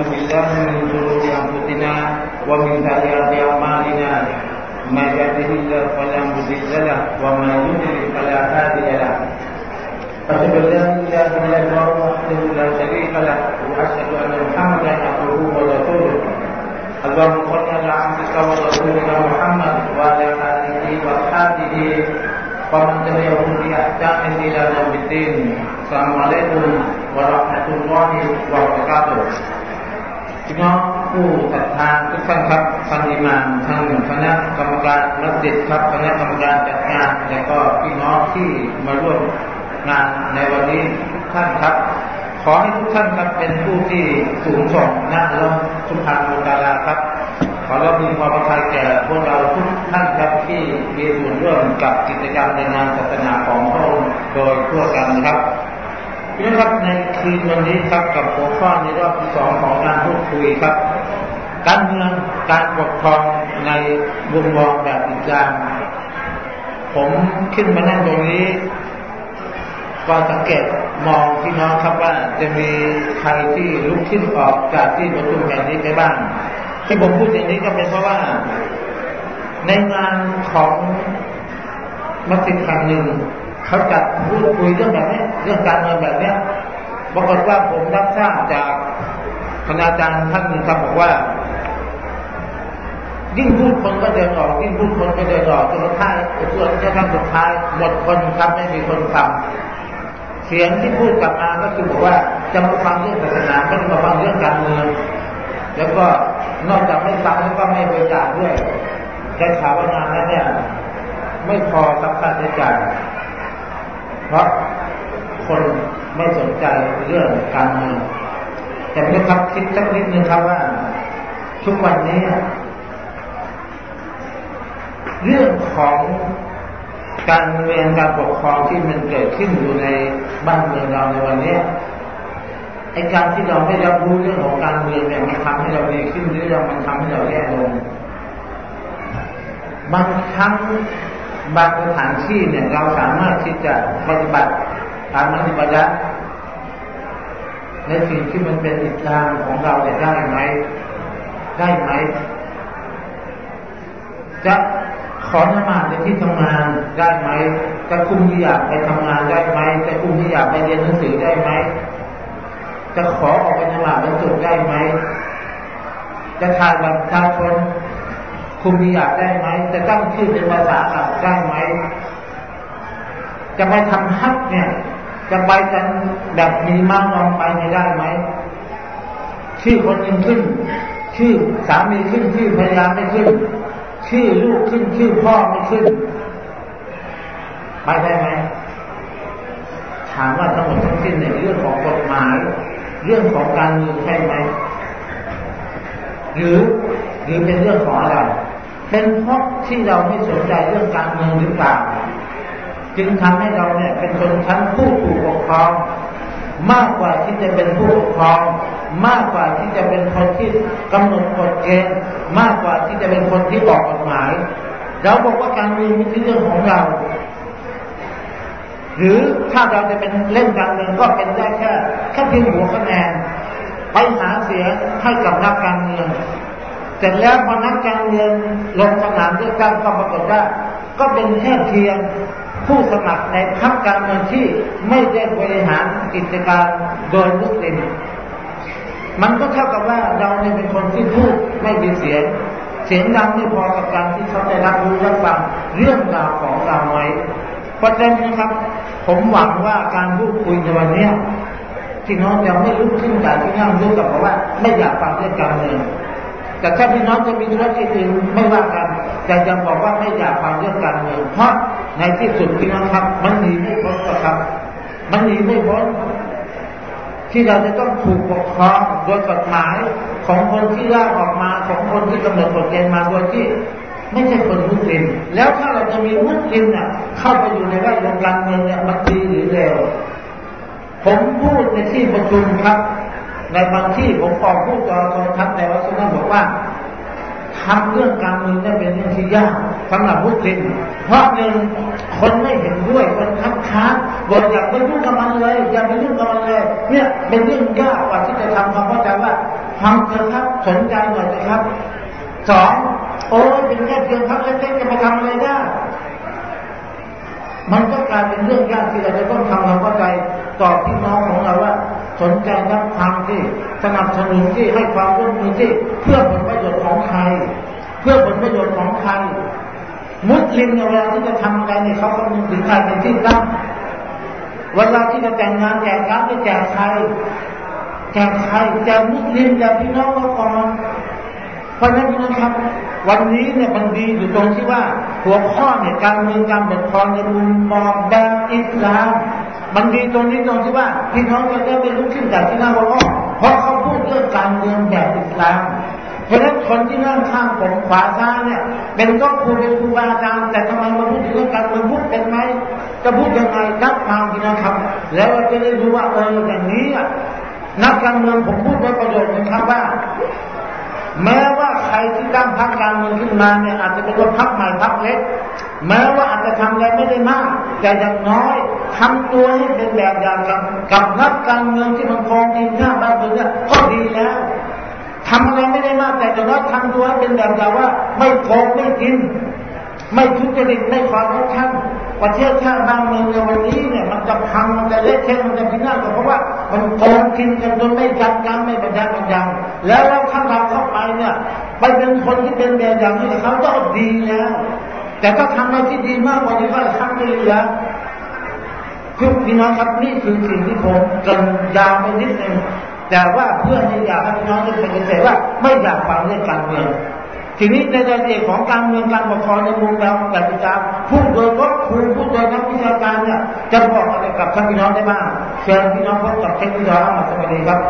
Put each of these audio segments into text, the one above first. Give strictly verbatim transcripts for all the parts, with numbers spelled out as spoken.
بالله من شرور أنفسنا ومن سيئات أعمالنا من يهده الله فلا مضل له ومن يضلل فلا هادي له أشهد أن لا إله إلا الله وحده لا شريك له وأشهد أن محمدا عبده ورسوله اللهم صل على عبدك ورسولك محمد وعلى آله وصحبه ومن تبعهم بإحسان إلى يوم الدين. السلام عليكم warahmatullahi wabarakatuh. พี่น้องผู้ศรัทธาทุกท่านครับท่านอิหม่ามท่านคณะกรรมการมัสยิดครับคณะกรรมการจัดงานและก็พี่น้องที่มาร่วมงานในวันนี้ทุกท่านครับขอให้ทุกท่านครับเป็นผู้ที่สูงส่งณอัลเลาะห์ซุบฮานะฮูวะตะอาลาครับขอรับมีความปลอดภัยแก่พวกเราทุกท่านครับที่มีส่วนร่วมกับกิจกรรมในงานศาสนาของพระองค์โดยทั่วกันครับพี่น้องครับในคืนวันนี้ครับกับหัวข้อในรอบที่สองของการพูดคุยครับการเมืองการปกครองในมุมมองแบบอิสลามผมขึ้นมานั่งตรงนี้ก็สังเกตมองพี่น้องครับว่าจะมีใครที่ลุกขึ้นออกจากที่ประชุมแห่งนี้ไปบ้างที่ผมพูดอย่างนี้ก็เป็นเพราะว่าในงานของมัสยิดแห่งหนึ่งเขาจัดพูดคุยเรื่องแบบนี้เรื่องการเมืองแบบนี้ปรากฏว่าผมรับทราบจากคณาจารย์ท่านหนึ่งครับบอกว่ายิ่งพูดคนก็เดินออกยิ่งพูดคนก็เดินออกจนสุดท้ายส่วนที่ท่านสุดท้ายหมดคนครับไม่มีคนฟังเสียงที่พูดกลับมาก็คือบอกว่าจะมาฟังเรื่องศาสนาไม่ได้มาฟังเรื่องการเมืองแล้วก็นอกจากไม่ฟังแล้วก็ไม่บริจาคด้วยได้ข่าวว่างานนั้นเนี่ยไม่พอรับค่าใช้จ่ายเพราะคนไม่สนใจเรื่องการเมืองแต่เมื่อครับคิดสักนิดนึงครับว่าทุกวันนี้เรื่องของการเมืองการปกครองที่มันเกิดขึ้นอยู่ในบ้านเมืองเราในวันนี้ไอ้การที่เราไม่รับรู้เรื่องของการเมืองเนี่ยมันทำให้เราดีขึ้นหรือเรามันทำให้เราแย่ลงบางครั้งบางสถานที่เนี่ยเราสามารถที่จะปฏิบัติตามปฏิบัติในสิ่งที่มันเป็นอิสลามของเราได้ไหมได้ไหมจะขอละหมาดในที่ทำงานได้ไหมจะคุมฮิญาบไปทำงานได้ไหมจะคุมฮิญาบไปเรียนหนังสือได้ไหมจะขอออกไปละหมาดบรรจุได้ไหมจะถ่ายบัตรประชาชนคุมฮิญาบได้ไหมจะตั้งชื่อเป็นภาษาอาหรับได้ไหมจะไปทำฮัจญ์เนี่ยจะไปกันแบบมีมั่งลองไปไม่ได้ไหมชื่อคนหนึ่งขึ้นชื่อสามีขึ้นชื่อภรรยาไม่ขึ้นชื่อลูกขึ้นชื่อพ่อไม่ขึ้นไปได้ไหมถามว่าทั้งหมดทั้งสิ้นในเรื่องของกฎหมายเรื่องของการเมืองใช่ไหมหรือหรือเป็นเรื่องของอะไรเป็นเพราะที่เราไม่สนใจเรื่องการเมืองหรือเปล่าจึงทำให้เราเนี่ยเป็นชนชั้นผู้ถูกปกครองมากกว่าที่จะเป็นผู้ปกครองมากกว่าที่จะเป็นคนที่กำหนดกฎเกณฑ์มากกว่าที่จะเป็นคนที่บอกกฎหมายเราบอกว่าการเมืองไม่ใช่เรื่องของเราหรือถ้าเราจะเป็นเล่นการเมืองก็เป็นได้แค่แค่เพียงหัวคะแนนไปหาเสียงให้กับนักการเมืองเสร็จแล้วพอนักการเมืองลงสนามเลือกตั้งก็ปรากฏว่าก็เป็นแค่เพียงผู้สมัครในพรรคการเมืองที่ไม่ได้บริหารกิจการโดยมุสลิมมันก็เท่ากับว่าเราเนี่ยเป็นคนที่พูดไม่มีเสียงเสียงดังไม่พอกับการที่เขาได้รับรู้รับฟังเรื่องราวของเราไหมเพราะฉะนั้นนะครับผมหวังว่าการพูดคุยในวันนี้พี่น้องจะไม่ลุกขึ้นจากที่นั่งลุกกับเพราะว่าไม่อยากฟังเรื่องการเมืองแต่ถ้าพี่น้องจะมีธุรกิจอื่นไม่ว่ากันแต่จะบอกว่าไม่อยากฟังเรื่องการเมืองเพราะในที่สุดพี่น้องครับมันหนีไม่พ้นครับมันหนีไม่พ้นที่เราจะต้องถูกปกครองโดยกฎหมายของคนที่ร่างออกมาของคนที่กำหนดกฎเกณฑ์มาโดยที่ไม่ใช่คนมุสลิมแล้วถ้าเราจะมีมุสลิมเนี่ยเข้าไปอยู่ในแวดวงการเมืองเนี่ยมันดีหรือเลวผมพูดในที่ประชุมครับในบางที่ผมออกพูดต่อโทรทัศน์ในวัดสุนทรบอกว่าทำเรื่องการเมืองเนี่ยเป็นเรื่องที่ยากสำหรับมุสลิมเพราะหนึ่งคนไม่เห็นด้วยคนคัดค้านบอกอย่าไปยุ่งกับมันเลยอย่าไปยุ่งกับมันเลยเนี่ยเป็นเรื่องยากกว่าที่จะทำความเข้าใจว่าพฟังเถอะครับสนใจหน่อยนะครับสองโอ้ยเป็นแค่เพียงพักเล็กๆจะมาทำอะไรได้มันก็กลายเป็นเรื่องยากที่เราจะต้องทำความเข้าใจต่อพี่น้องของเราว่าสนใจรับฟังที่สนับสนุนที่ให้ความร่วมมือที่เพื่อผลประโยชน์ของใครเพื่อผลประโยชน์ของใครมุสลิมเวลาที่จะทำอะไรเนี่ยเขาคำนึงถึงใครเป็นที่ตั้งเวลาที่จะแต่งงานแจกการ์ดจะแจกใครแจกใครแจกมุสลิมแจกพี่น้องเราก่อนเพราะฉะนั้นนะครับวันนี้เนี่ยมันดีอยู่ตรงที่ว่าหัวข้อเนี่ยการเมืองการปกครองในมุมมองแบบอิสลามมันดีตรงนี้ตรงที่ว่าพี่น้องจะได้เป็นลูกชิ้นจากที่หน้าหัวข้อเพราะเขาพูดเรื่องการเมืองแบบอิสลามเพราะฉะนั้นคนที่นั่งข้างผมขวาซ้ายเนี่ยเป็นก็ครูเป็นครูบาอาจารย์แต่ทำไมมาพูดเรื่องการเมืองพูดเป็นไหมจะพูดยังไงรับฟังพี่น้องครับแล้วเราจะได้รู้ว่าเอออย่างนี้นักการเมืองผมพูดไว้ประโยชน์นะครับว่าแม้ว่าใครที่ตั้งพรรคการเมืองขึ้นมาเนี่ยอาจจะเป็นพรรคใหม่พรรคเล็กแม้ว่าอาจจะทำอะไรไม่ได้มากแต่อย่างน้อยทำตัวให้เป็นแบบอย่างกับกับนักการเมืองที่มันครองทีมชาติบ้านเมืองเนี่ยก็ดีแล้วทำอะไรไม่ได้มากแต่อย่างน้อยทำตัวให้เป็นแบบอย่างว่าไม่โกงไม่กินไม่ทุจริตไม่คอร์รัปชันประเทศชาติบ้านเมืองในวันนี้เนี่ยมันจะพังมันจะเละเทะมันจะพินาศก็เพราะว่ามันโกงกินกันจนไม่ยั้งยั้งไม่บรรยับบรรยังแล้วเราถ้าเราเข้าไปเนี่ยไปเป็นคนที่เป็นแบบอย่างที่เขาก็ดีแล้วแต่ถ้าทำอะไรที่ดีมากกว่านี้ก็ทำได้แล้วคือพี่น้องครับนี่คือสิ่งที่ผมเกินยาวไปนิดนึงแต่ว่าเพื่อให้อยากให้พี่น้องได้เป็นเกษตรว่าไม่อยากฟังเรื่องการเมืองทีนี้ในรายละเอียดของการเมืองการปกครองในมุมเราแต่ประจำพูดโดยก็ครูพูดโดยนักวิชาการเนี่ยจะบอกอะไรกับท่านพี่น้องได้บ้างเชิญพี่น้องพบกับเทคนิคอามาสวัสดีครับ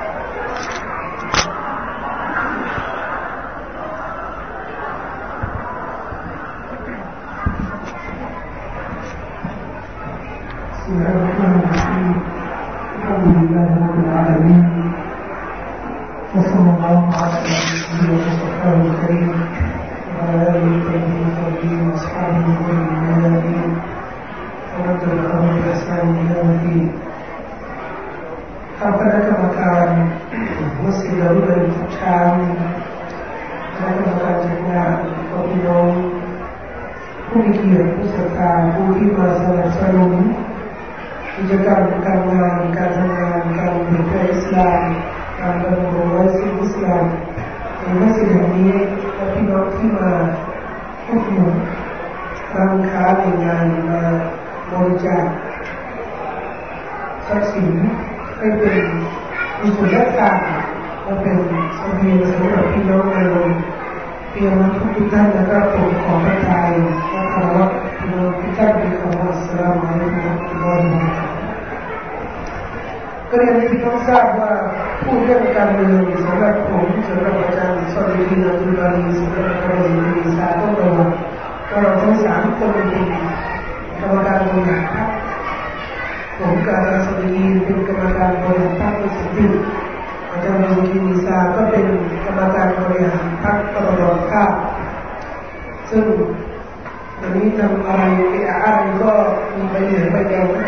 وصلى الله على نبينا وصحبه الكريم وعلى آله وصحبه وأصحابه والمؤمنين ومن تبعهم بإحسان إلى يوم الدين. ทางคณะกรรมการมัสยิดรุ่นทุกเช้าคณะกรรมการจัดงานของพี่น้องผู้มีเกียรติผู้ศรัทธาผู้ที่มาสนับสนุนกิจกรรมการงานการทำงานการเผยแพร่อิสลามการดำรงไว้ซึ่งอิสลามในมัสยิดแห่งนี้และพี่น้องที่มาทุกหมู่ร้านค้าในงานมาบริจาคทรัพย์สินให้เป็นมีส่วนราชการและเป็นเสบียงสำหรับพี่น้องในโรงเตรียมมาทุกท่านและก็ผมขอพระทัยและขอรับพี่น้องทุกท่านในคำว่าอัสสลามุอะลัยกุมวะเราะห์มะตุลลอฮิวะบะเราะกาตุฮ์ก็เรียนให้พี่น้องทราบว่าผู้เรื่องการเมืองสำหรับผมสำหรับอาจารย์สอลีนัตุลบารีสำหรับอาจารย์มีสาต้องระวังก็เราทั้งสามคนเป็นกรรมการบริหารพรรคผมกับอาจารย์สอลีเป็นกรรมการบริหารพรรคในสิบปีอาจารย์มีสาก็เป็นกรรมการบริหารพรรคตลอดกาลซึ่งวันนี้ทำอะไรอะไรก็มีใบเหลืองใบแดง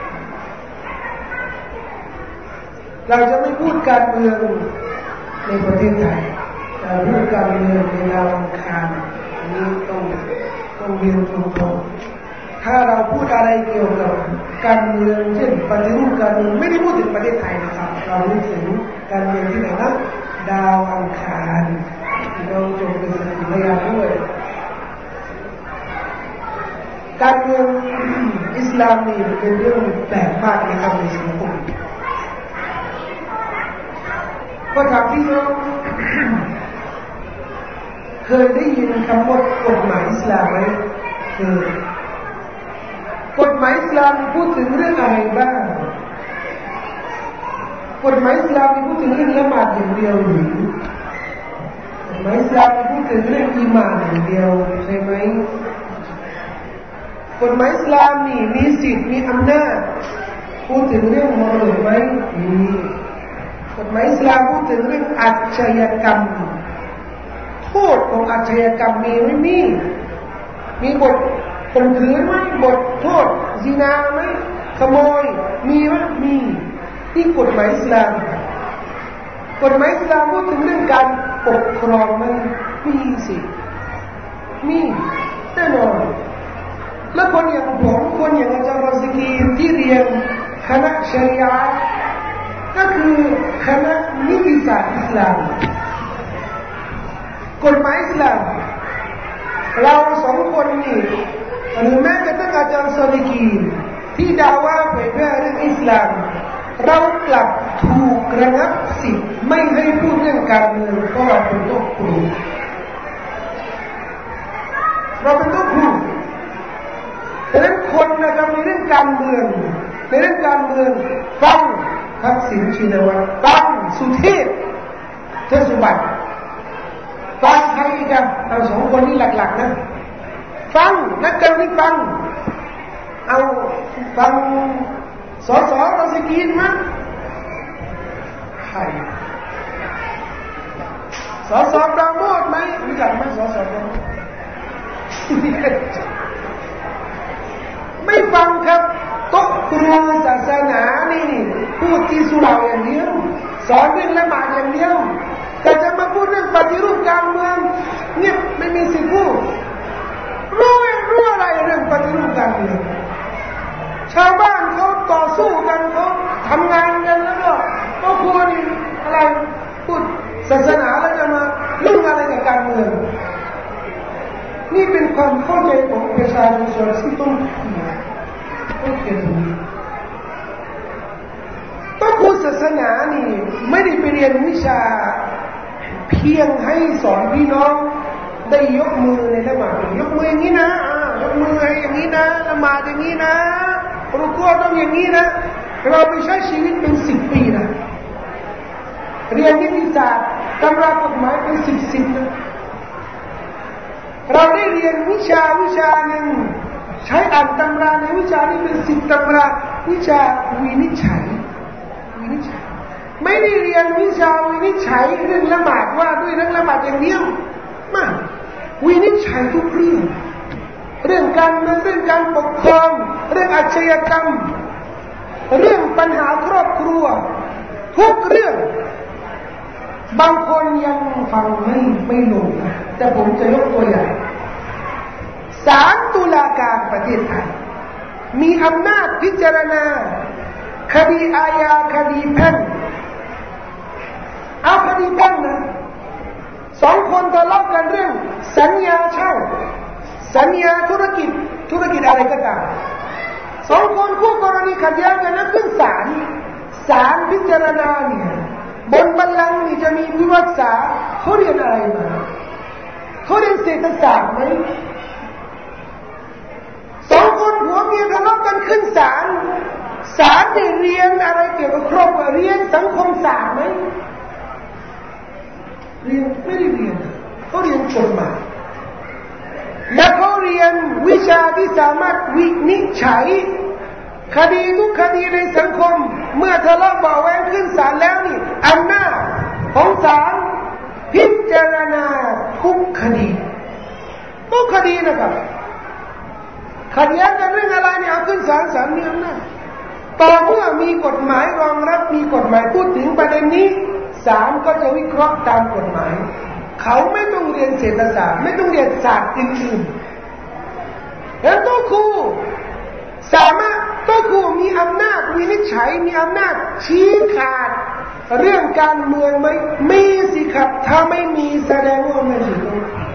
เราจะไม่พูดการเมืองในประเทศไทยเราพูดการเมืองในดาวอังคารอันนี้ต้องต้องเรียนตรงๆถ้าเราพูดอะไรเกี่ยวกับการเมืองเช่นปฏิรูปการเมืองไม่ได้พูดถึงประเทศไทยนะครับเราพูดถึงการเมืองที่ไหนนะดาวอังคารเราจงเป็นสักขีพยานด้วยการเมืองอิสลามนี่เป็นเรื่องแปลกมากนะครับในสังคมก็ถามพี่น้องเคยได้ยินคำว่ากฎหมายอิสลามไหมคือกฎหมายอิสลามพูดถึงเรื่องอะไรบ้างกฎหมายอิสลามพูดถึงเรื่องละหมาดอย่างเดียวหรือกฎหมายอิสลามพูดถึงเรื่องอีหม่านอย่างเดียวใช่ไหมกฎหมายอิสลามนี่มีสิทธิ์มีอำนาจพูดถึงเรื่องมรดกไหมมีกฎหมายอิสลามพูดถึงเรื่องอาชญากรรมโทษของอาชญากรรมมีไม่มีมีบทข่มขืนไหมบทโทษซินาไหมขโมยมีไหมมีที่กฎหมายอิสลามกฎหมายอิสลามพูดถึงเรื่องการปกครองมันมีสิมีแน่นอนแล้วคนอย่างผมคนอย่างอาจารย์รอซิกีที่เรียนคณะชริยะห์ก็คือคณะนิติศาสตร์อิสลามกฎหมายอิสลามเราสองคนนี่หรือแม้กระทั่งอาจารย์ซอลิกีที่ด่าว่าเผยแพร่เรื่องอิสลามเรากลับถูกระงับสิทธิ์ไม่ให้พูดเรื่องการเมืองเพราะเราเป็นตัวครูเราเป็นตัวครูดังนั้นคนนะครับในเรื่องการเมืองในเรื่องการเมืองฟังทักษิณชินวัตรฟังสุเทพเทพสุบัติฟังใครอีกอะเราสองคนนี้หลักๆนะฟังนักการเมืองฟังเอาฟังสอสอเราสกีนมั้ยใครสอสอปราโมทไหมรู้จักไหมสอสอปราโมทไม่ฟังครับโต๊ะครูศาสนานี่พูดที่สุเหร่าอย่างเดียวสอนเรื่องละหมาดอย่างเดียวแต่จะมาพูดเรื่องปฏิรูปการเมืองเนี่ยไม่มีสิทธิ์พูดรู้รู้อะไรเรื่องปฏิรูปการเมืองชาวบ้านเขาต่อสู้กันเขาทำงานกันแล้วก็ก็ควรอะไรพูดศาสนาแล้วจะมาลุ่งอะไรกับการเมืองนี่เป็นความเข้าใจของประชาชนที่ต้องต้องเขียนตรงนี้ต้องครูศาสนานี่ไม่ได้ไปเรียนวิชาเพียงให้สอนพี่น้องได้ยกมือในละหมาดยกมืออย่างนี้นะยกมืออย่างนี้นะละหมาดอย่างนี้นะรุกูต้องอย่างนี้นะเราไปใช้ชีวิตเป็นสิบปีนะเรียนนิติศาสตร์ตำรากฎหมายเป็นสิบสิบนะเราได้เรียนวิชาวิชาหนึ่งใช้อ่านตำราในวิชานี้เป็นสิบตำราวิชาวินิจฉัยวินิจฉัยไม่ได้เรียนวิชาวินิจฉัยเรื่องละหมาดว่าด้วยเรื่องละหมาดอย่างเดียวมาวินิจฉัยทุกเรื่องเรื่องการเมืองเรื่องการปกครองเรื่องอาชญากรรมเรื่องปัญหาครอบครัวทุกเรื่องบางคนยังฟังไม่ไม่ลงนะแต่ผมจะยกตัวอย่างศาลตุลาการประเทศไทยมีอำนาจพิจารณาคดีอาญาคดีแพ่งเอาคดีแพ่งนะสองคนทะเลาะกันเรื่องสัญญาเช่าสัญญาธุรกิจธุรกิจอะไรก็ตามสองคนคู่กรณีขัดแย้งกันนะขึ้นศาลศาลพิจารณาเนี่ยบนบัลลังก์นี่จะมีผู้พิพากษาเขาเรียนอะไรมาเขาเรียนเศรษฐศาสตร์ไหมสองคนผัวเมียทะเลาะกันขึ้นศาลศาลได้เรียนอะไรเกี่ยวกับครอบครัวเรียนสังคมศาสตร์ไหมเรียนไม่ได้เรียนเขาเรียนกฎหมายและเขาเรียนวิชาที่สามารถวินิจฉัยคดีทุกคดีในสังคมเมื่อทะเลาะเบาะแว้งขึ้นศาลแล้วนี่อำนาจของศาลพิจารณาทุกคดีทุกคดีนะครับขัดแย้งกันเรื่องอะไรเนี่ยเอาขึ้นศาลศาลมีอำนาจต่อเมื่อมีกฎหมายรองรับมีกฎหมายพูดถึงประเด็นนี้ศาลก็จะวิเคราะห์ตามกฎหมายเขาไม่ต้องเรียนเศรษฐศาสตร์ไม่ต้องเรียนศาสตร์อื่นๆแล้วตัวครูสามารถตัวครูมีอำนาจวินิจฉัยมีอำนาจชี้ขาดเรื่องการเมืองไหมมีสิครับถ้าไม่มีแสดงว่าไม่ถูก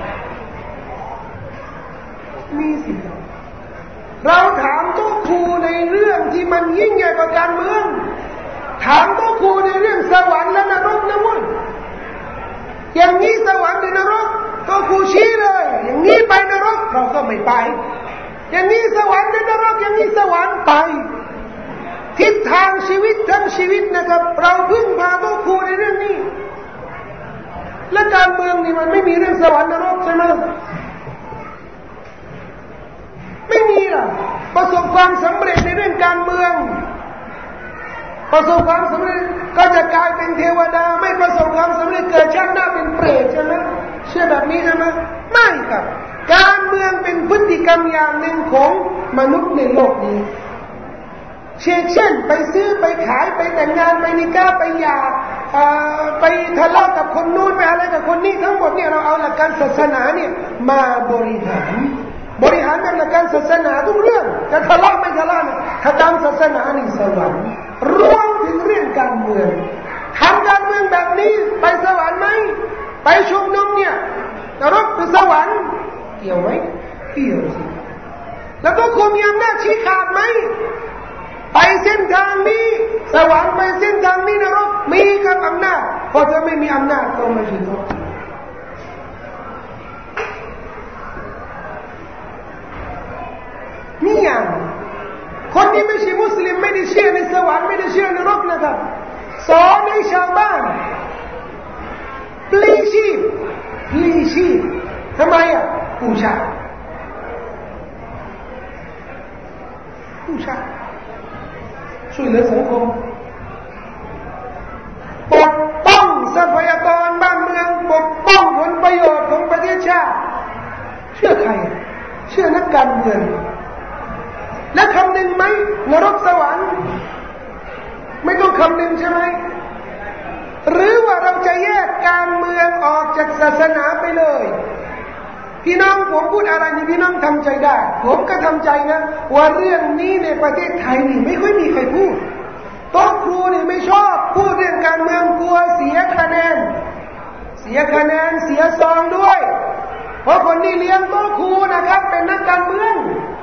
มีสิครับเราถามตัวครูในเรื่องที่มันยิ่งใหญ่กว่าการเมืองถามตัวครูในเรื่องสวรรค์และนรกนะมั้งอย่างนี้สวรรค์หรือนรกตัวครูชี้เลยอย่างนี้ไปนรกเราก็ไม่ไปอย่างนี้สวรรค์หรือนรกอย่างนี้สวรรค์ไปทิศทางชีวิตทั้งชีวิตนะครับเราพึ่งพาตัวครูในเรื่องนี้และการเมืองนี่มันไม่มีเรื่องสวรรค์นรกใช่ไหมไม่มีหรอกประสบความสำเร็จในเรื่องการเมืองประสบความสำเร็จก็จะกลายเป็นเทวดาไม่ประสบความสำเร็จเกิดชาติหน้าเป็นเปรตใช่ไหมเชื่อแบบนี้ใช่ไหมไม่ครับการเมืองเป็นพฤติกรรมอย่างหนึ่งของมนุษย์ในโลกนี้เช่นเช่นไปซื้อไปขายไปแต่งงานไปนิกาไปหย่าไปทะเลาะกับคนนู้นไปอะไรกับคนนี้ทั้งหมดเนี่ยเราเอาหลักการศาสนาเนี่ยมาบริหารบริหารแบบหลักการศาสนาทุกเรื่องจะทะเลาะไม่ทะเลาะเนี่ยถ้าตามศาสนานี่สวรรค์รวมถึงเรื่องการเมืองทำการเมืองแบบนี้ไปสวรรค์ไหมไปชุมนุมเนี่ยนรกหรือสวรรค์เกี่ยวไหมเกี่ยวสิแล้วก็คุณมีอำนาจชี้ขาดไหมไปเส้นทางนี้สวรรค์ไปเส้นทางนี้นรกมีกับอำนาจเพราะถ้าไม่มีอำนาจก็ไม่ใช่นรกนี่อย่างคนที่ไม่ใช่มุสลิมไม่ได้เชื่อในสวรรค์ไม่ได้เชื่อนรกนะครับสอนให้ชาวบ้านปลีชีพปลีชีพทำไมอ่ะบูชาบูชาช่วยเหลือสังคมปกป้องทรัพยากรบ้านเมืองปกป้องผลประโยชน์ของประเทศชาติเชื่อใครเชื่อนักการเมืองและคำนึงไหมนรกสวรรค์ไม่ต้องคำนึงใช่ไหมหรือว่าเราจะแยกการเมืองออกจากศาสนาไปเลยพี่น้องผมพูดอะไรนี่พี่น้องทำใจได้ผมก็ทำใจนะว่าเรื่องนี้ในประเทศไทยนี่ไม่ค่อยมีใครพูดโต๊ะครูนี่ไม่ชอบพูดเรื่องการเมืองกลัวเสียคะแนนเสียคะแนนเสียซองด้วยเพราะคนที่เลี้ยงโต๊ะครูนะครับเป็นนักการเมือง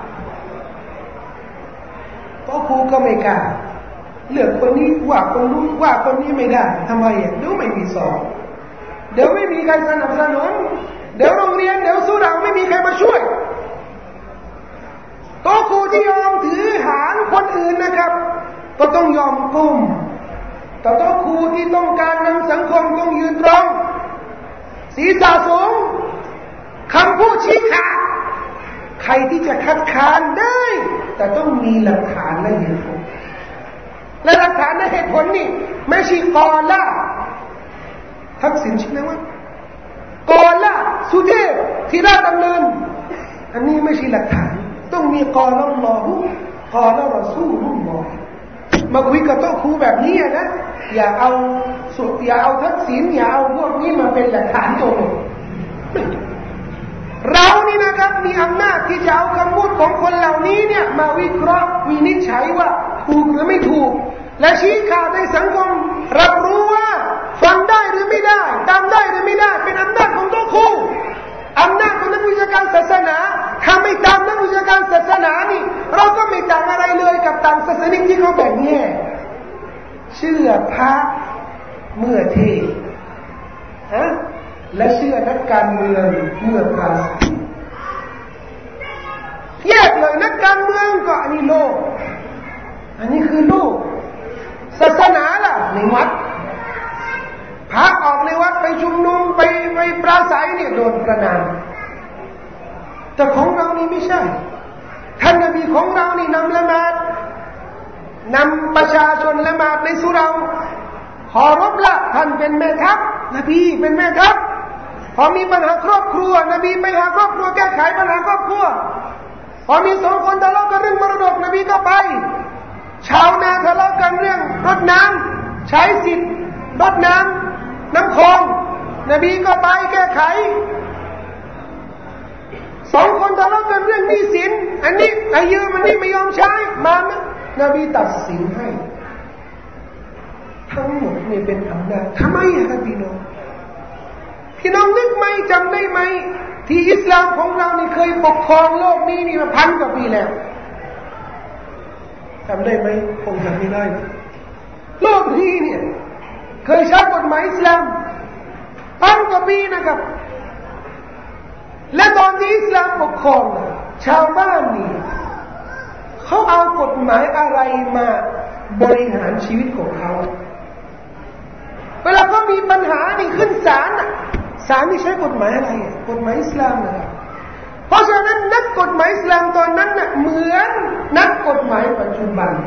โต๊ะครูก็ไม่กล้าเลือกคนนี้ว่าคนนู้นว่าคนนี้ไม่ได้ทำไมอ่ะเดี๋ยวไม่มีสอบเดี๋ยวไม่มีใครสนับสนุนเดี๋ยวโรงเรียนเดี๋ยวสู้เราไม่มีใครมาช่วยโต๊ะครูที่ยอมถือหางคนอื่นนะครับก็ต้องยอมก้มแต่โต๊ะครูที่ต้องการนำสังคมต้องยืนตรงศีรษะสูงคำพูดชี้ขาดใครที่จะคัดค้านได้แต่ต้องมีหลักฐานและเหตุผลและหลักฐานและเหตุผลนี่ไม่ใช่กอล่าทักษิณใช่ไหมวะกอล่าสุเทพที่ราชดำเนินอันนี้ไม่ใช่หลักฐานต้องมีกอละอัลลอฮุกอละรอซูลุลลอฮ์มาคุยกับโต๊ะครูแบบนี้นะอย่าเอาสุดอย่าเอาทักษิณอย่าเอาพวกนี้มาเป็นหลักฐานโจมเรานี่นะครับมีอำนาจที่จะเอาคำพูดของคนเหล่านี้เนี่ยมาวิเคราะห์วินิจฉัยว่าถูกหรือไม่ถูกและชี้ขาดในสังคมรับรู้ว่าฟังได้หรือไม่ได้ตามได้หรือไม่ได้เป็นอำนาจของโต๊ะครูอำนาจของนักวิชาการศาสนาถ้าไม่ตามนักวิชาการศาสนานี่เราก็ไม่ต่างอะไรเลยกับต่างศาสนิกที่เขาแบ่งแยกเชื่อพระเมื่อเทศฮะและเชื่อนักการเมืองเมื่อปราศัยแยกเลยนักการเมืองก็อันนี้โลกอันนี้คือโลกศาสนาล่ะในวัดพระออกในวัดไปชุมนุมไปไปปราศัยเนี่ยโดนประณามแต่ของเรานี่ไม่ใช่ท่านนบีของเรานี่นำละหมาดนำประชาชนละหมาดในสุเราขอรบละท่านเป็นแม่ทัพนบีเป็นแม่ทัพพอมีปัญหาครอบครัวนบีไปหาครอบครัวแก้ไขปัญหาครอบครัวพอมีสองคนทะเลาะกันเรื่องมรดกนบีก็ไปชาวนาทะเลาะกันเรื่องรดน้ำใช้สิทธิ์รดน้ำน้ำคลองนบีก็ไปแก้ไขสองคนทะเลาะกันเรื่องหนี้สินอันนี้อายุมันนี่ไม่ยอมใช้มานะนบีตัดสินให้ทั้งหมดนี่เป็นอำนาจทำไมครับพี่น้องพี่น้องนึกไหมจำได้ไหมที่อิสลามของเรานี่เคยปกครองโลกนี้นี่มาพันกว่าปีแล้วจำได้ไหมคงจำไม่ได้นะโลกนี้เนี่ยเคยใช้กฎหมายอิสลามพันกว่าปีนะครับและตอนที่อิสลามปกครองชาวบ้านนี่เขาเอากฎหมายอะไรมาบริหารชีวิตของเขาเวลาเขามีปัญหานี่ขึ้นศาลศาลนี่ใช้กฎหมายอะไรกฎหมายอิสลามนะครับเพราะฉะนั้นนักกฎหมายอิสลามตอนนั้นน่ะเหมือนนักกฎหมายปัจจุบัน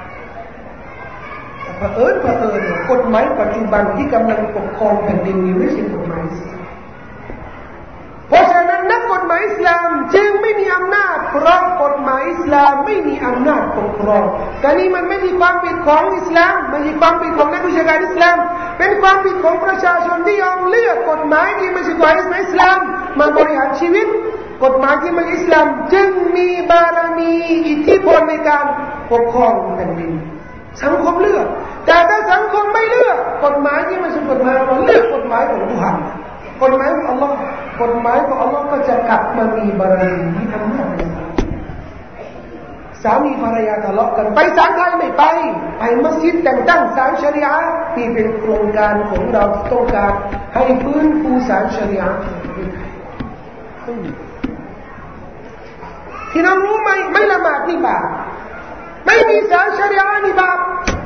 เผอิญเผอิญกฎหมายปัจจุบันที่กำลังปกครองแผ่นดินนี้ไม่ใช่กฎหมายอิสลามเพราะฉะนั้นนักกฎหมายมัยอิสลามจึงไม่มีอำนาจเพราะกฎหมายอิสลามไม่มีอำนาจปกครองแต่นี่มันไม่ใช่ความผิดของอิสลามไม่ใช่ความผิดของนักวิชาการอิสลามเป็นความผิดของประชาชนที่ยอมเลือกกฎหมายที่ไม่ใช่กฎหมายอิสลามมาบริหารชีวิตกฎหมายที่ไม่อิสลามจึงมีบารมีอิทธิพลในการปกครองแผ่นดินสังคมเลือกแต่ถ้าสังคมไม่เลือกกฎหมายที่ไม่ใช่กฎหมายเราเลือกกฎหมายของผู้ฮันกฎหมายของอัลลอฮ์กฎหมายของอัลลอฮ์ก็จะกลับมามีบารมีมีอำนาจในสามีภรรยาทะเลาะกันไปศาลไทยไม่ไปไปมัสยิดแต่งตั้งศาลชะรีอะห์นี่เป็นโครงการของเราที่ต้องการให้ฟื้นฟูศาลชะรีอะห์ที่น้องรู้ไหมไม่ละหมาดนี่บาปไม่มีศาลชะรีอะห์นี่บาป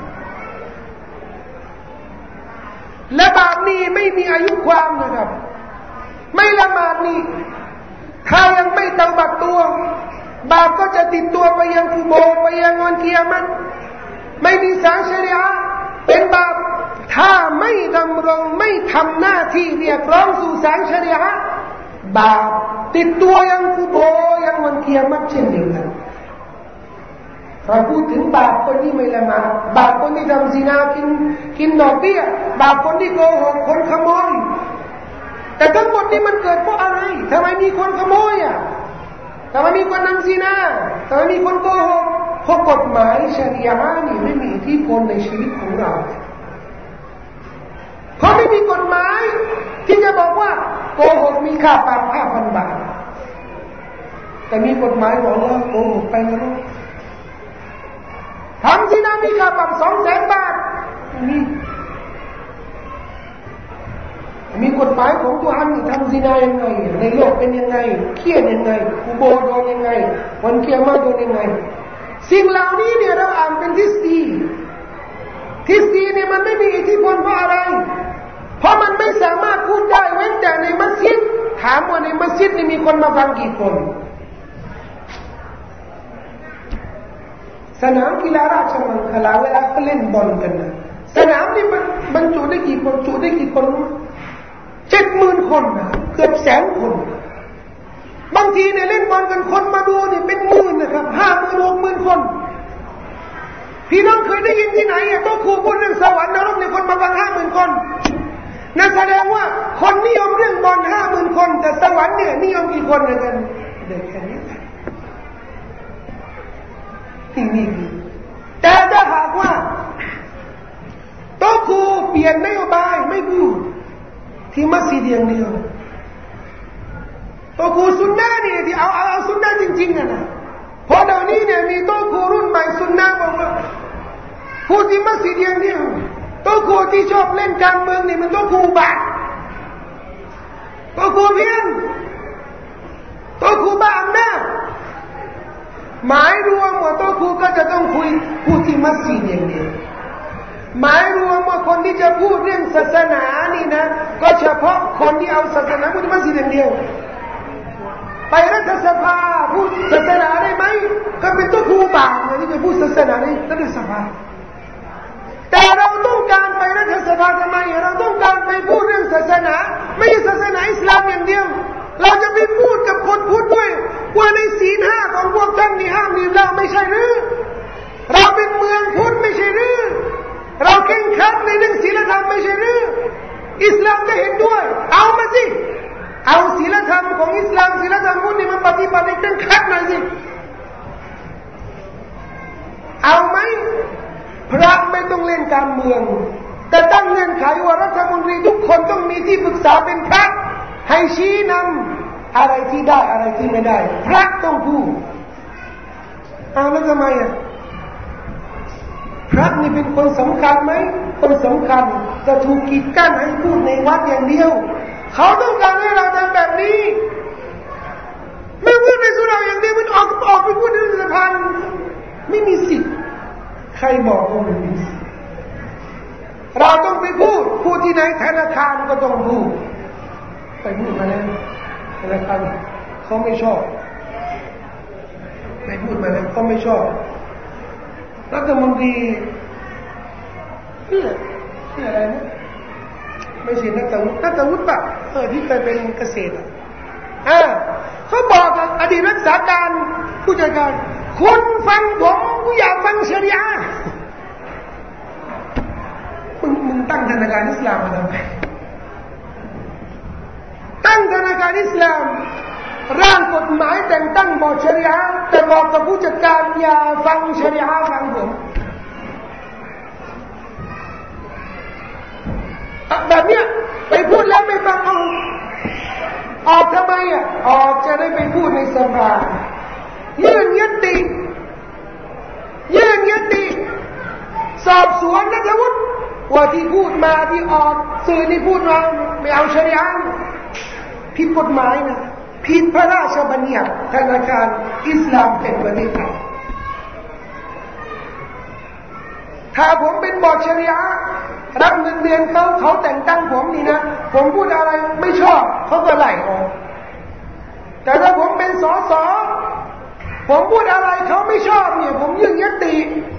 และบาปนี้ไม่มีอายุความนะครับไม่ละหมาดนี่ถ้ายังไม่เตาบัดตัวบาปก็จะติดตัวไปยังกุโบร์ไปยังวันกิยามะฮ์ไม่มีศาลชะรีอะห์เป็นบาปถ้าไม่ดำรงไม่ทำหน้าที่เรียกร้องสู่ศาลชะรีอะห์บาปติดตัวยังกุโบร์ยังวันกิยามะฮ์เช่นเดียวกันเราพูดถึงบาปคนที่ไม่ละหมาดบาปคนที่ทำซินากินกินดอกเบี้ยบาปคนที่โกหกคนขโมยแต่ทั้งหมดนี้มันเกิดเพราะอะไรทำไมมีคนขโมยอ่ะทำไมมีคนทำซินาทำไมมีคนโกหกเพราะกฎหมายชะรีอะห์นี่ไม่มีอิทธิพลในชีวิตของเราเพราะไม่มีกฎหมายที่จะบอกว่าโกหกมีค่าปรับห้าพันบาทแต่มีกฎหมายบอกว่าโกหกไปนรกทำซินามีค่าปรับสองแสนบาทมีมีกฎหมายของตัวฮันทำซินายังไงในโลกเป็นยังไงเครียดยังไงอุโบโดนยังไงวันเกียรมาโดนยังไงสิ่งเหล่านี้เนี่ยเราอ่านเป็นทฤษฎีทฤษฎีเนี่ยมันไม่มีอิทธิพลเพราะอะไรเพราะมันไม่สามารถพูดได้เว้นแต่ในมัสยิดถามว่าในมัสยิดนี่มีคนมาฟังกี่คนสนามกีฬาราชมังคลาเวลาเขาเล่นบอลกันนะสนามนี่มันบรรจุได้กี่คนจุได้กี่คนเจ็ดหมื่นคนนะเกือบแสนคนบางทีเนี่ยเล่นบอลกันคนมาดูนี่เป็นหมื่นนะครับห้าหมื่นหกหมื่นคนพี่น้องเคยได้ยินที่ไหนอ่ะต้องครูพูดเรื่องสวรรค์นรกเนี่ยคนมาฟังห้าหมื่นคนนั่นแสดงว่าคนนิยมเรื่องบอลห้าหมื่นคนแต่สวรรค์เนี่ยนิยมกี่คนกันเด็กแค่นี้ที่นี่แต่ถ้าหากว่าโต๊ะครูเปลี่ยนนโยบายไม่พูดที่มัสยิดอย่างเดียวโต๊ะครูซุนนะห์นี่ที่เอาเอาเอาซุนนะห์จริงๆนะนะเพราะเดี๋ยวนี้เนี่ยมีโต๊ะครูรุ่นใหม่ซุนนะห์บอกว่าพูดที่มัสยิดอย่างเดียวโต๊ะครูที่ชอบเล่นการเมืองนี่มันโต๊ะครูบาปโต๊ะครูเพี้ยนโต๊ะครูบ้าอำนาจหมายรวมว่าโต๊ะครูก็จะต้องคุยพูดที่มัสยิดอย่างเดียวหมายรวมว่าคนที่จะพูดเรื่องศาสนานี่นะก็เฉพาะคนที่เอาศาสนาพูดที่มัสยิดอย่างเดียวไปรัฐสภาพูดศาสนาได้ไหมก็เป็นโต๊ะครูบาปนะที่จะพูดศาสนาในรัฐสภาแต่เราต้องการไปรัฐสภาทำไมเราต้องการไปพูดเรื่องศาสนาไม่ใช่ศาสนาอิสลามอย่างเดียวเราจะไปพูดกับคนพูดด้วยว่าในศีลห้าของพวกท่านนี่ห้ามดื่มเหล้าไม่ใช่หรือเราเป็นเมืองพุทธไม่ใช่หรือเราเข่งขันในเรื่องศีลธรรมไม่ใช่หรืออิสลามก็เห็นด้วยเอามาสิเอาศีลธรรมของอิสลามศีลธรรมพุทธนี่มันปฏิบัติในเข่งขันหน่อยสิเอาไหมพระไม่ต้องเล่นการเมืองแต่ตั้งเงื่อนไขว่ารัฐมนตรีทุกคนต้องมีที่ปรึกษาเป็นพระให้ชี้นำอะไรที่ได้อะไรที่ไม่ได้พระต้องพูดเอาแล้วทำไมอ่ะพระนี่เป็นคนสำคัญไหมคนสำคัญจะถูกกีดกั้นให้พูดในวัดอย่างเดียวเขาต้องการให้เราทำแบบนี้ไม่พูดในสุราอย่างเดียวมันออกออกไปพูดในสภาไม่มีสิทธิ์ใครบอกว่ามันมีสิทธิ์เราต้องไปพูดพูดที่ไหนธนาคารก็ต้องพูดไปพูดมาแล้วธนาคารเขาไม่ชอบไปพูดมาแล้วเขาไม่ชอบรัฐมนตรีชื่อชื่ออะไรนะไม่ใช่นักวุฒินักวุฒิป่ะเออที่เคยเป็นเกษตรอ่ะเขาบอกกับอดีตรักษาการผู้จัดการคุณฟังผมกูอยากฟังชะรีอะห์มึงมึงตั้งธนาคารอิสลามมาทำไมตั้งธนาคารอิสลามร่างกฎหมายแต่งตั้งบอกชะรีอะห์แต่บอกกับผู้จัดการอย่าฟังชะรีอะห์ฟังผมแบบเนี้ยไปพูดแล้วไม่ฟังเอาออกทำไมอ่ะออกจะได้ไปพูดในสภายื่นยติยื่นยติสอบสวนนัทวุฒิว่าที่พูดมาที่ออกสื่อที่พูดมาไม่เอาชะรีอะห์ผิดกฎหมายนะผิดพระราชบัญญัติธนาคารอิสลามแห่งประเทศไทยถ้าผมเป็นบอร์ดชะรีอะห์รับเงินเดือนเขาเขาแต่งตั้งผมนี่นะผมพูดอะไรไม่ชอบเขาก็ไล่ออกแต่ถ้าผมเป็นสสผมพูดอะไรเขาไม่ชอบเนี่ยผมยื่นยติ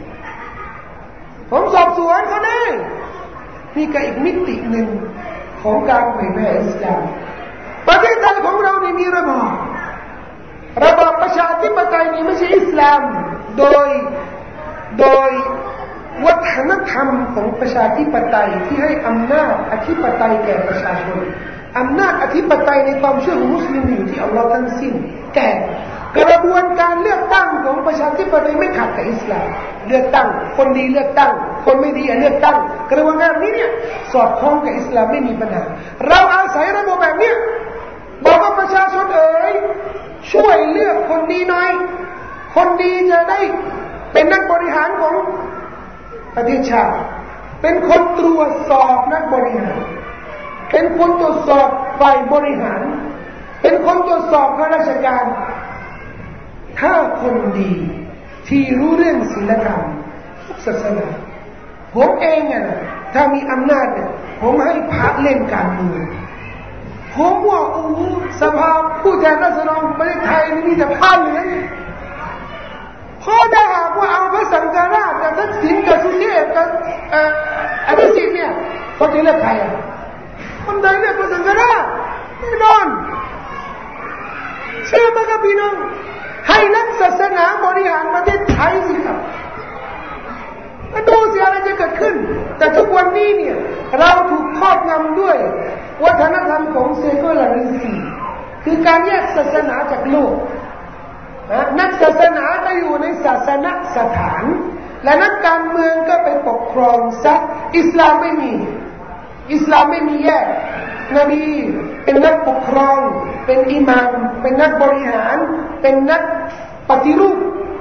ผมสอบสวนเขาได้นี่ก็อีกมิติหนึ่งของการเผยแพร่อิสลามประเทศไทยของเรานี่มีระบอบระบอบประชาธิปไตยนี่ไม่ใช่อิสลามโดยโดยวัฒนธรรมของประชาธิปไตยที่ให้อำนาจอธิปไตยแก่ประชาชนอำนาจอธิปไตยในความเชื่อของมุสลิมอยู่ที่อัลลอฮ์ทั้งสิ้นแต่กระบวนการเลือกตั้งของประชาธิปไตยไม่ขัดกับอิสลามเลือกตั้งคนดีเลือกตั้งคนไม่ดีเลือกตั้งกระบวนการนี้เนี่ยสอดคล้องกับอิสลามไม่มีปัญหาเราอาศัยระบบแบบนี้บอกว่าประชาชนเอ๋ยช่วยเลือกคนดีหน่อยคนดีจะได้เป็นนักบริหารของประเทศชาติเป็นคนตรวจสอบนักบริหารเป็นคนตรวจสอบฝ่ายบริหารเป็นคนตรวจสอบข้าราชการถ้าคนดีที่รู้เรื่องศีลธรรมศาสนาผมเองอ่ะถ้ามีอำนาจเนี่ยผมให้พระเล่นการเมืองผมว่าโอ้สภาผู้แทนราษฎรประเทศไทยนี่มีแต่ผ้าเหลืองเพราะถ้าหากว่าเอาพระสังฆราชกับทักษิณกับสุเทพกับอภิสิทธิ์เนี่ยเขาจะเลือกใครอ่ะคนใดเลือกพระสังฆราชแน่นอนเชื่อไหมครับพี่น้องให้นักศาสนาบริหารประเทศไทยสิครับมาดูสิอะไรจะเกิดขึ้นแต่ทุกวันนี้เนี่ยเราถูกครอบงำด้วยวัฒนธรรมของเซโกลาริซีคือการแยกศาสนาจากโลกนักศาสนาไปอยู่ในศาสนสถานและนักการเมืองก็ไปปกครองซักอิสลามไม่มีอิสลามไม่มีแยกนบีเป็นนักปกครองเป็นอิหม่ามเป็นนักบริหารเป็นนักปฏิรูป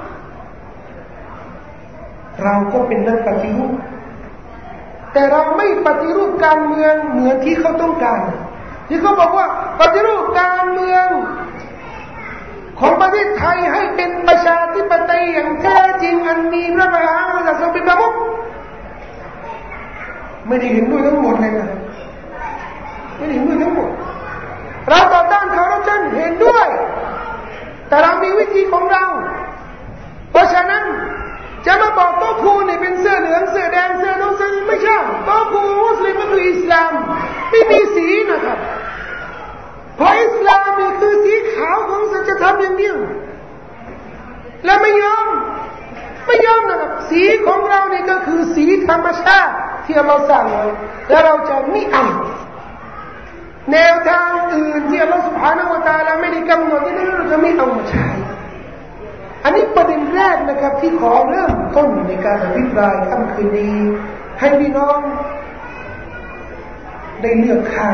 เราก็เป็นนักปฏิรูปแต่เราไม่ปฏิรูปการเมืองเหมือนที่เขาต้องการที่เขาบอกว่าปฏิรูปการเมืองของประเทศไทยให้เป็นประชาธิปไตยอย่างแท้จริงอันมีพระมหากษัตริย์ทรงเป็นประมุขไม่ได้เห็นด้วยทั้งหมดเลยนะไม่ได้เห็นด้วยทั้งหมดเราต่อต้านคอร์รัปชันเห็นด้วยแต่เรามีวิธีของเราเพราะฉะนั้นจะมาบอกโต๊ะครูนี่เป็นเสื้อเหลืองเสื้อแดงเสื้อน้องเสื้อไม่ใช่โต๊ะครูมุสลิมก็คืออิสลามไม่มีสีนะครับเพราะอิสลามนี่คือสีขาวของสัจธรรมอย่างเดียวและไม่ยอมไม่ยอมนะครับสีของเรานี่ก็คือสีธรรมชาติที่เราสร้างไว้และเราจะไม่เอาแนวทางอื่นที่อัลลอฮฺ سبحانه และ تعالى ไม่ได้กำหนดนี่เราจะไม่เอามาใช้อันนี้ประเด็นแรกนะครับที่ขอเริ่มต้นในการอภิปรายค่ำคืนนี้ให้พี่น้องได้เลือกข้าง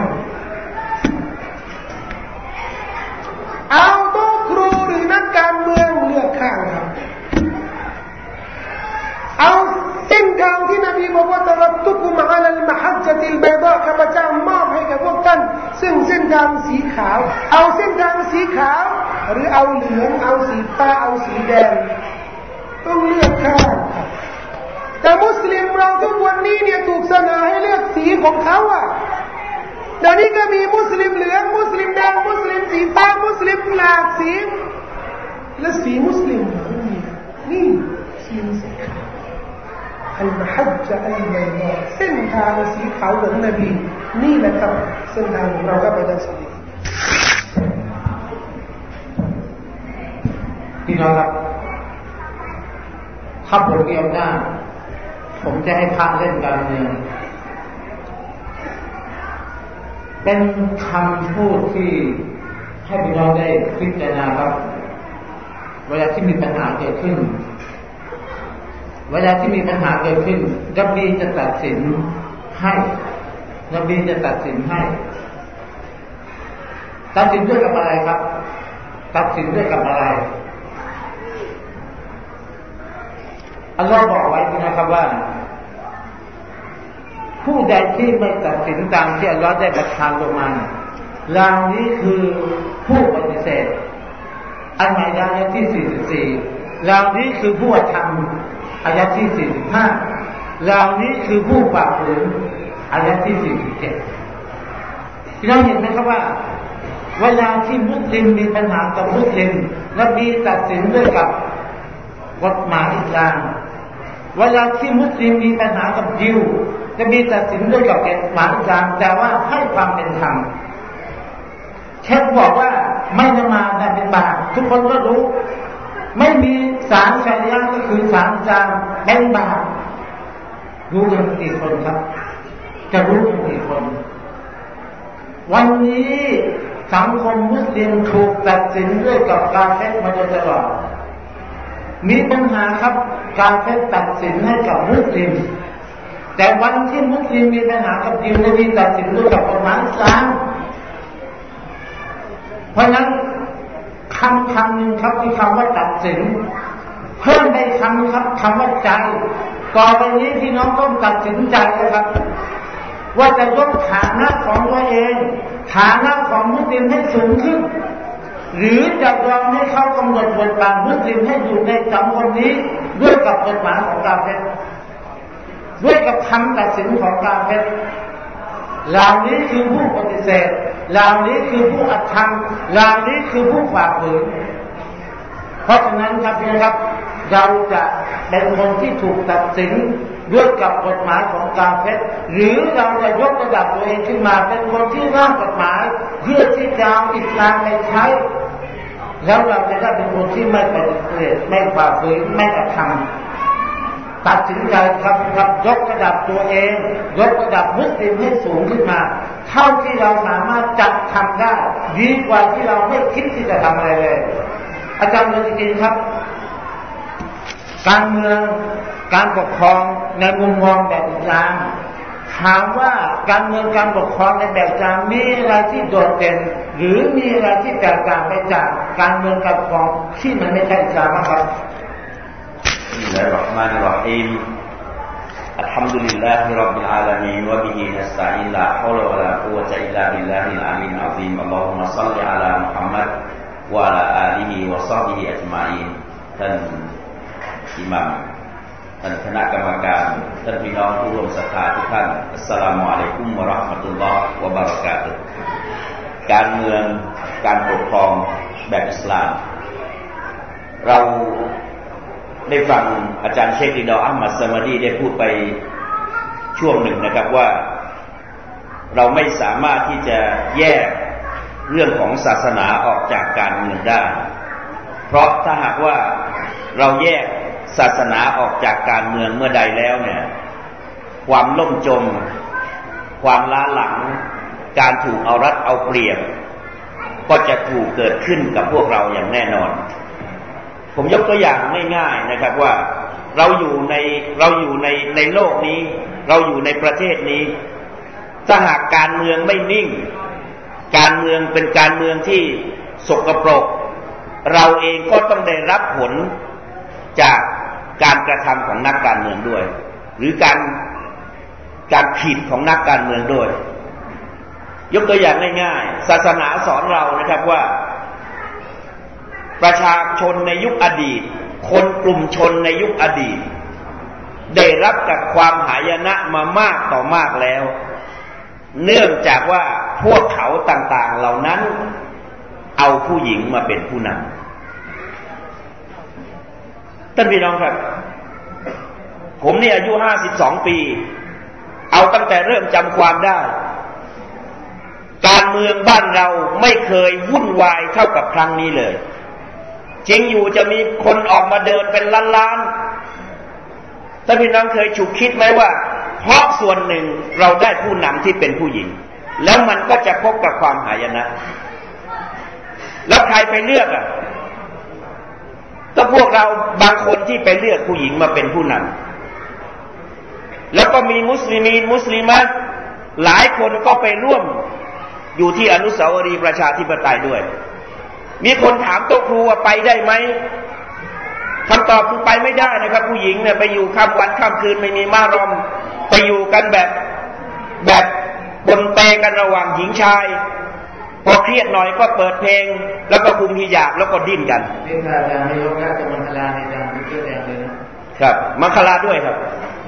เอาโต๊ะครูหรือนักการเมืองเลือกข้างครับเอาเส้นทางที่นบีบอกว่าตรัตุกุมอะลัลมะฮัจญะติลบัยฎอข้าพเจ้ามอบให้กับพวกท่านซึ่งเส้นทางสีขาวเอาเส้นทางสีขาวหรือเอาเหลืองเอาสีฟ้าเอาสีแดงต้องเลือกข้างครับแต่มุสลิมเราทุกวันนี้เนี่ยถูกเสนอให้เลือกสีของเขาอ่ะเดี๋ยวนี้ก็มีมุสลิมเหลืองมุสลิมแดงมุสลิมสีฟ้ามุสลิมหลากสีและสีมุสลิมนี่นี่สีสีขาวอัลมะฮัจญะอัลบัยฎอเส้นทางสีขาวของนบีนี่แหละครับเส้นทางของเราครับอาจารย์สลีพี่น้องครับถ้าผมมีอำนาจผมจะให้พรรคเล่นการเมืองเป็นคำพูดที่ให้พี่น้องได้พิจารณาครับเวลาที่มีปัญหาเกิดขึ้นเวลาที่มีปัญหาเกิดขึ้นนบีจะตัดสินให้นบีจะตัดสินให้ตัดสินด้วยกับอะไรครับตัดสินด้วยกับอะไรอัลลอฮ์บอกไว้นะครับว่าผู้ใดที่ไม่ตัดสินตามที่อัลลอฮ์ได้ประทานลงมาเหล่านี้คือผู้ปฏิเสธอันหมายอายะที่สี่สิบสี่เหล่านี้คือผู้ทำอายะที่สี่สิบห้าเหล่านี้คือผู้ฝ่าฝืนอายะที่สี่สิบเจ็ดพี่น้องเห็นไหมครับว่าเวลาที่มุสลิมมีปัญหากับมุสลิมนบีตัดสินด้วยกับกฎหมายอิสลามเวลาที่มุสลิมมีปัญหากับยิวนบีตัดสินด้วยกับกฎหมายอิสลามแต่ว่าให้ความเป็นธรรมเช่นบอกว่าไม่ละหมาดเป็นบาปทุกคนก็รู้ไม่มีศาลชะรีอะห์ก็คือศาลอิสลามเป็นบาปรู้กันกี่คนครับจะรู้กันกี่คนวันนี้สังคมมุสลิมถูกตัดสินด้วยกับการเฟซมาโดยตลอดมีปัญหาครับการเฟซตัดสินให้กับมุสลิมแต่วันที่มุสลิมมีปัญหากับยิวนบีตัดสินด้วยกับกฎหมายอิสลามเพราะนั้นคำคำหนึ่งครับที่คำว่าตัดสินเพิ่มไปคำครับคำว่าใจต่อไปนี้พี่น้องต้องตัดสินใจนะครับว่าจะยกฐานะของตัวเองฐานะของมุสลิมให้สูงขึ้นหรือจะยอมให้เขากำหนดบทบาทมุสลิมให้อยู่ในสังคมนี้ด้วยกับกฎหมายของกาเฟรด้วยกับคำตัดสินของกาเฟรเหล่านี้คือผู้ปฏิเสธเหล่านี้คือผู้อธรรมเหล่านี้คือผู้ฝ่าฝืนเพราะฉะนั้นครับพี่ครับเราจะเป็นคนที่ถูกตัดสินด้วยกับกฎหมายของกาเฟรหรือเราจะยกระดับตัวเองขึ้นมาเป็นคนที่ร่างกฎหมายเพื่อที่จะเอาอิสลามไปใช้แล้วเราจะได้เป็นคนที่ไม่ปฏิเสธไม่ฝ่าฝืนไม่อธรรมตัดสินใจครับครับยกระดับตัวเองยกระดับมุสลิมให้สูงขึ้นมาเท่าที่เราสามารถจัดทำได้ดีกว่าที่เราไม่คิดที่จะทำอะไรเลยอาจารย์จริงๆครับการเมืองการปกครองในมุมมองแบบอิสลามถามว่าการเมืองการปกครองในแบบอิสลามมีอะไรที่โดดเด่นหรือมีอะไรที่แตกต่างไปจากการเมืองการปกครองที่มันไม่ใช่อิสลามครับ الرحمن الرحيم الحمد لله رب العالمين وبه نستعين لا حول ولا قوة إلا بالله العلي العظيم اللهم صل على محمد وعلى آله وصحبه أجمعين ท่านอิหม่ามท่านคณะกรรมการท่านพี่น้องผู้ร่วมศรัทธาทุกท่านอัสสลามุอะลัยกุมวะเราะห์มะตุลลอฮ์วะบะเราะกาตุฮ์การเมืองการปกครองแบบอิสลามเราได้ฟังอาจารย์เชคดิดออัลมัดซะมาดีได้พูดไปช่วงหนึ่งนะครับว่าเราไม่สามารถที่จะแยกเรื่องของศาสนาออกจากการเมืองได้เพราะถ้าหากว่าเราแยกศาสนาออกจากการเมืองเมื่อใดแล้วเนี่ยความล่มจมความล้าหลังการถูกเอารัดเอาเปรียบก็จะถูกเกิดขึ้นกับพวกเราอย่างแน่นอนผมยกตัวอย่างง่ายๆนะครับว่าเราอยู่ในเราอยู่ในในโลกนี้เราอยู่ในประเทศนี้ถ้าหากการเมืองไม่นิ่งการเมืองเป็นการเมืองที่สกปรกเราเองก็ต้องได้รับผลจากการกระทำของนักการเมืองด้วยหรือการการผิดของนักการเมืองด้วยยกตัวอย่างง่ายๆศาสนาสอนเรานะครับว่าประชาชนในยุคอดีตคนกลุ่มชนในยุคอดีตได้รับกับความหายนะมามากต่อมากแล้วเนื่องจากว่าพวกเขาต่างๆเหล่านั้นเอาผู้หญิงมาเป็นผู้นำท่านพี่น้องครับผมนี่อายุห้าสิบสองปีเอาตั้งแต่เริ่มจำความได้การเมืองบ้านเราไม่เคยวุ่นวายเท่ากับครั้งนี้เลยจริงอยู่จะมีคนออกมาเดินเป็นล้านๆแต่พี่น้องเคยฉุกคิดไหมว่าเพราะส่วนหนึ่งเราได้ผู้นำที่เป็นผู้หญิงแล้วมันก็จะพบกับความหายนะแล้วใครไปเลือกอ่ะก็พวกเราบางคนที่ไปเลือกผู้หญิงมาเป็นผู้นำแล้วก็มีมุสลิมีนมุสลิมะหลายคนก็ไปร่วมอยู่ที่อนุสาวรีย์ประชาธิปไตยด้วยมีคนถามโต๊ะครูว่าไปได้ไหมคำตอบคือไปไม่ได้นะครับผู้หญิงเนี่ยไปอยู่ค่ำวันค่ำคืนไม่มีมารอมไปอยู่กันแบบแบบบนเปกันระหว่างหญิงชายพอเครียดหน่อยก็เปิดเพลงแล้วก็คุมฮิญาบแล้วก็ดิ้นกันนี่ถ้าอาจารย์ให้ยกราชมังคลาในอาจารย์เป็นเสื้อแดงเลยนะครับมังคลาด้วยครับ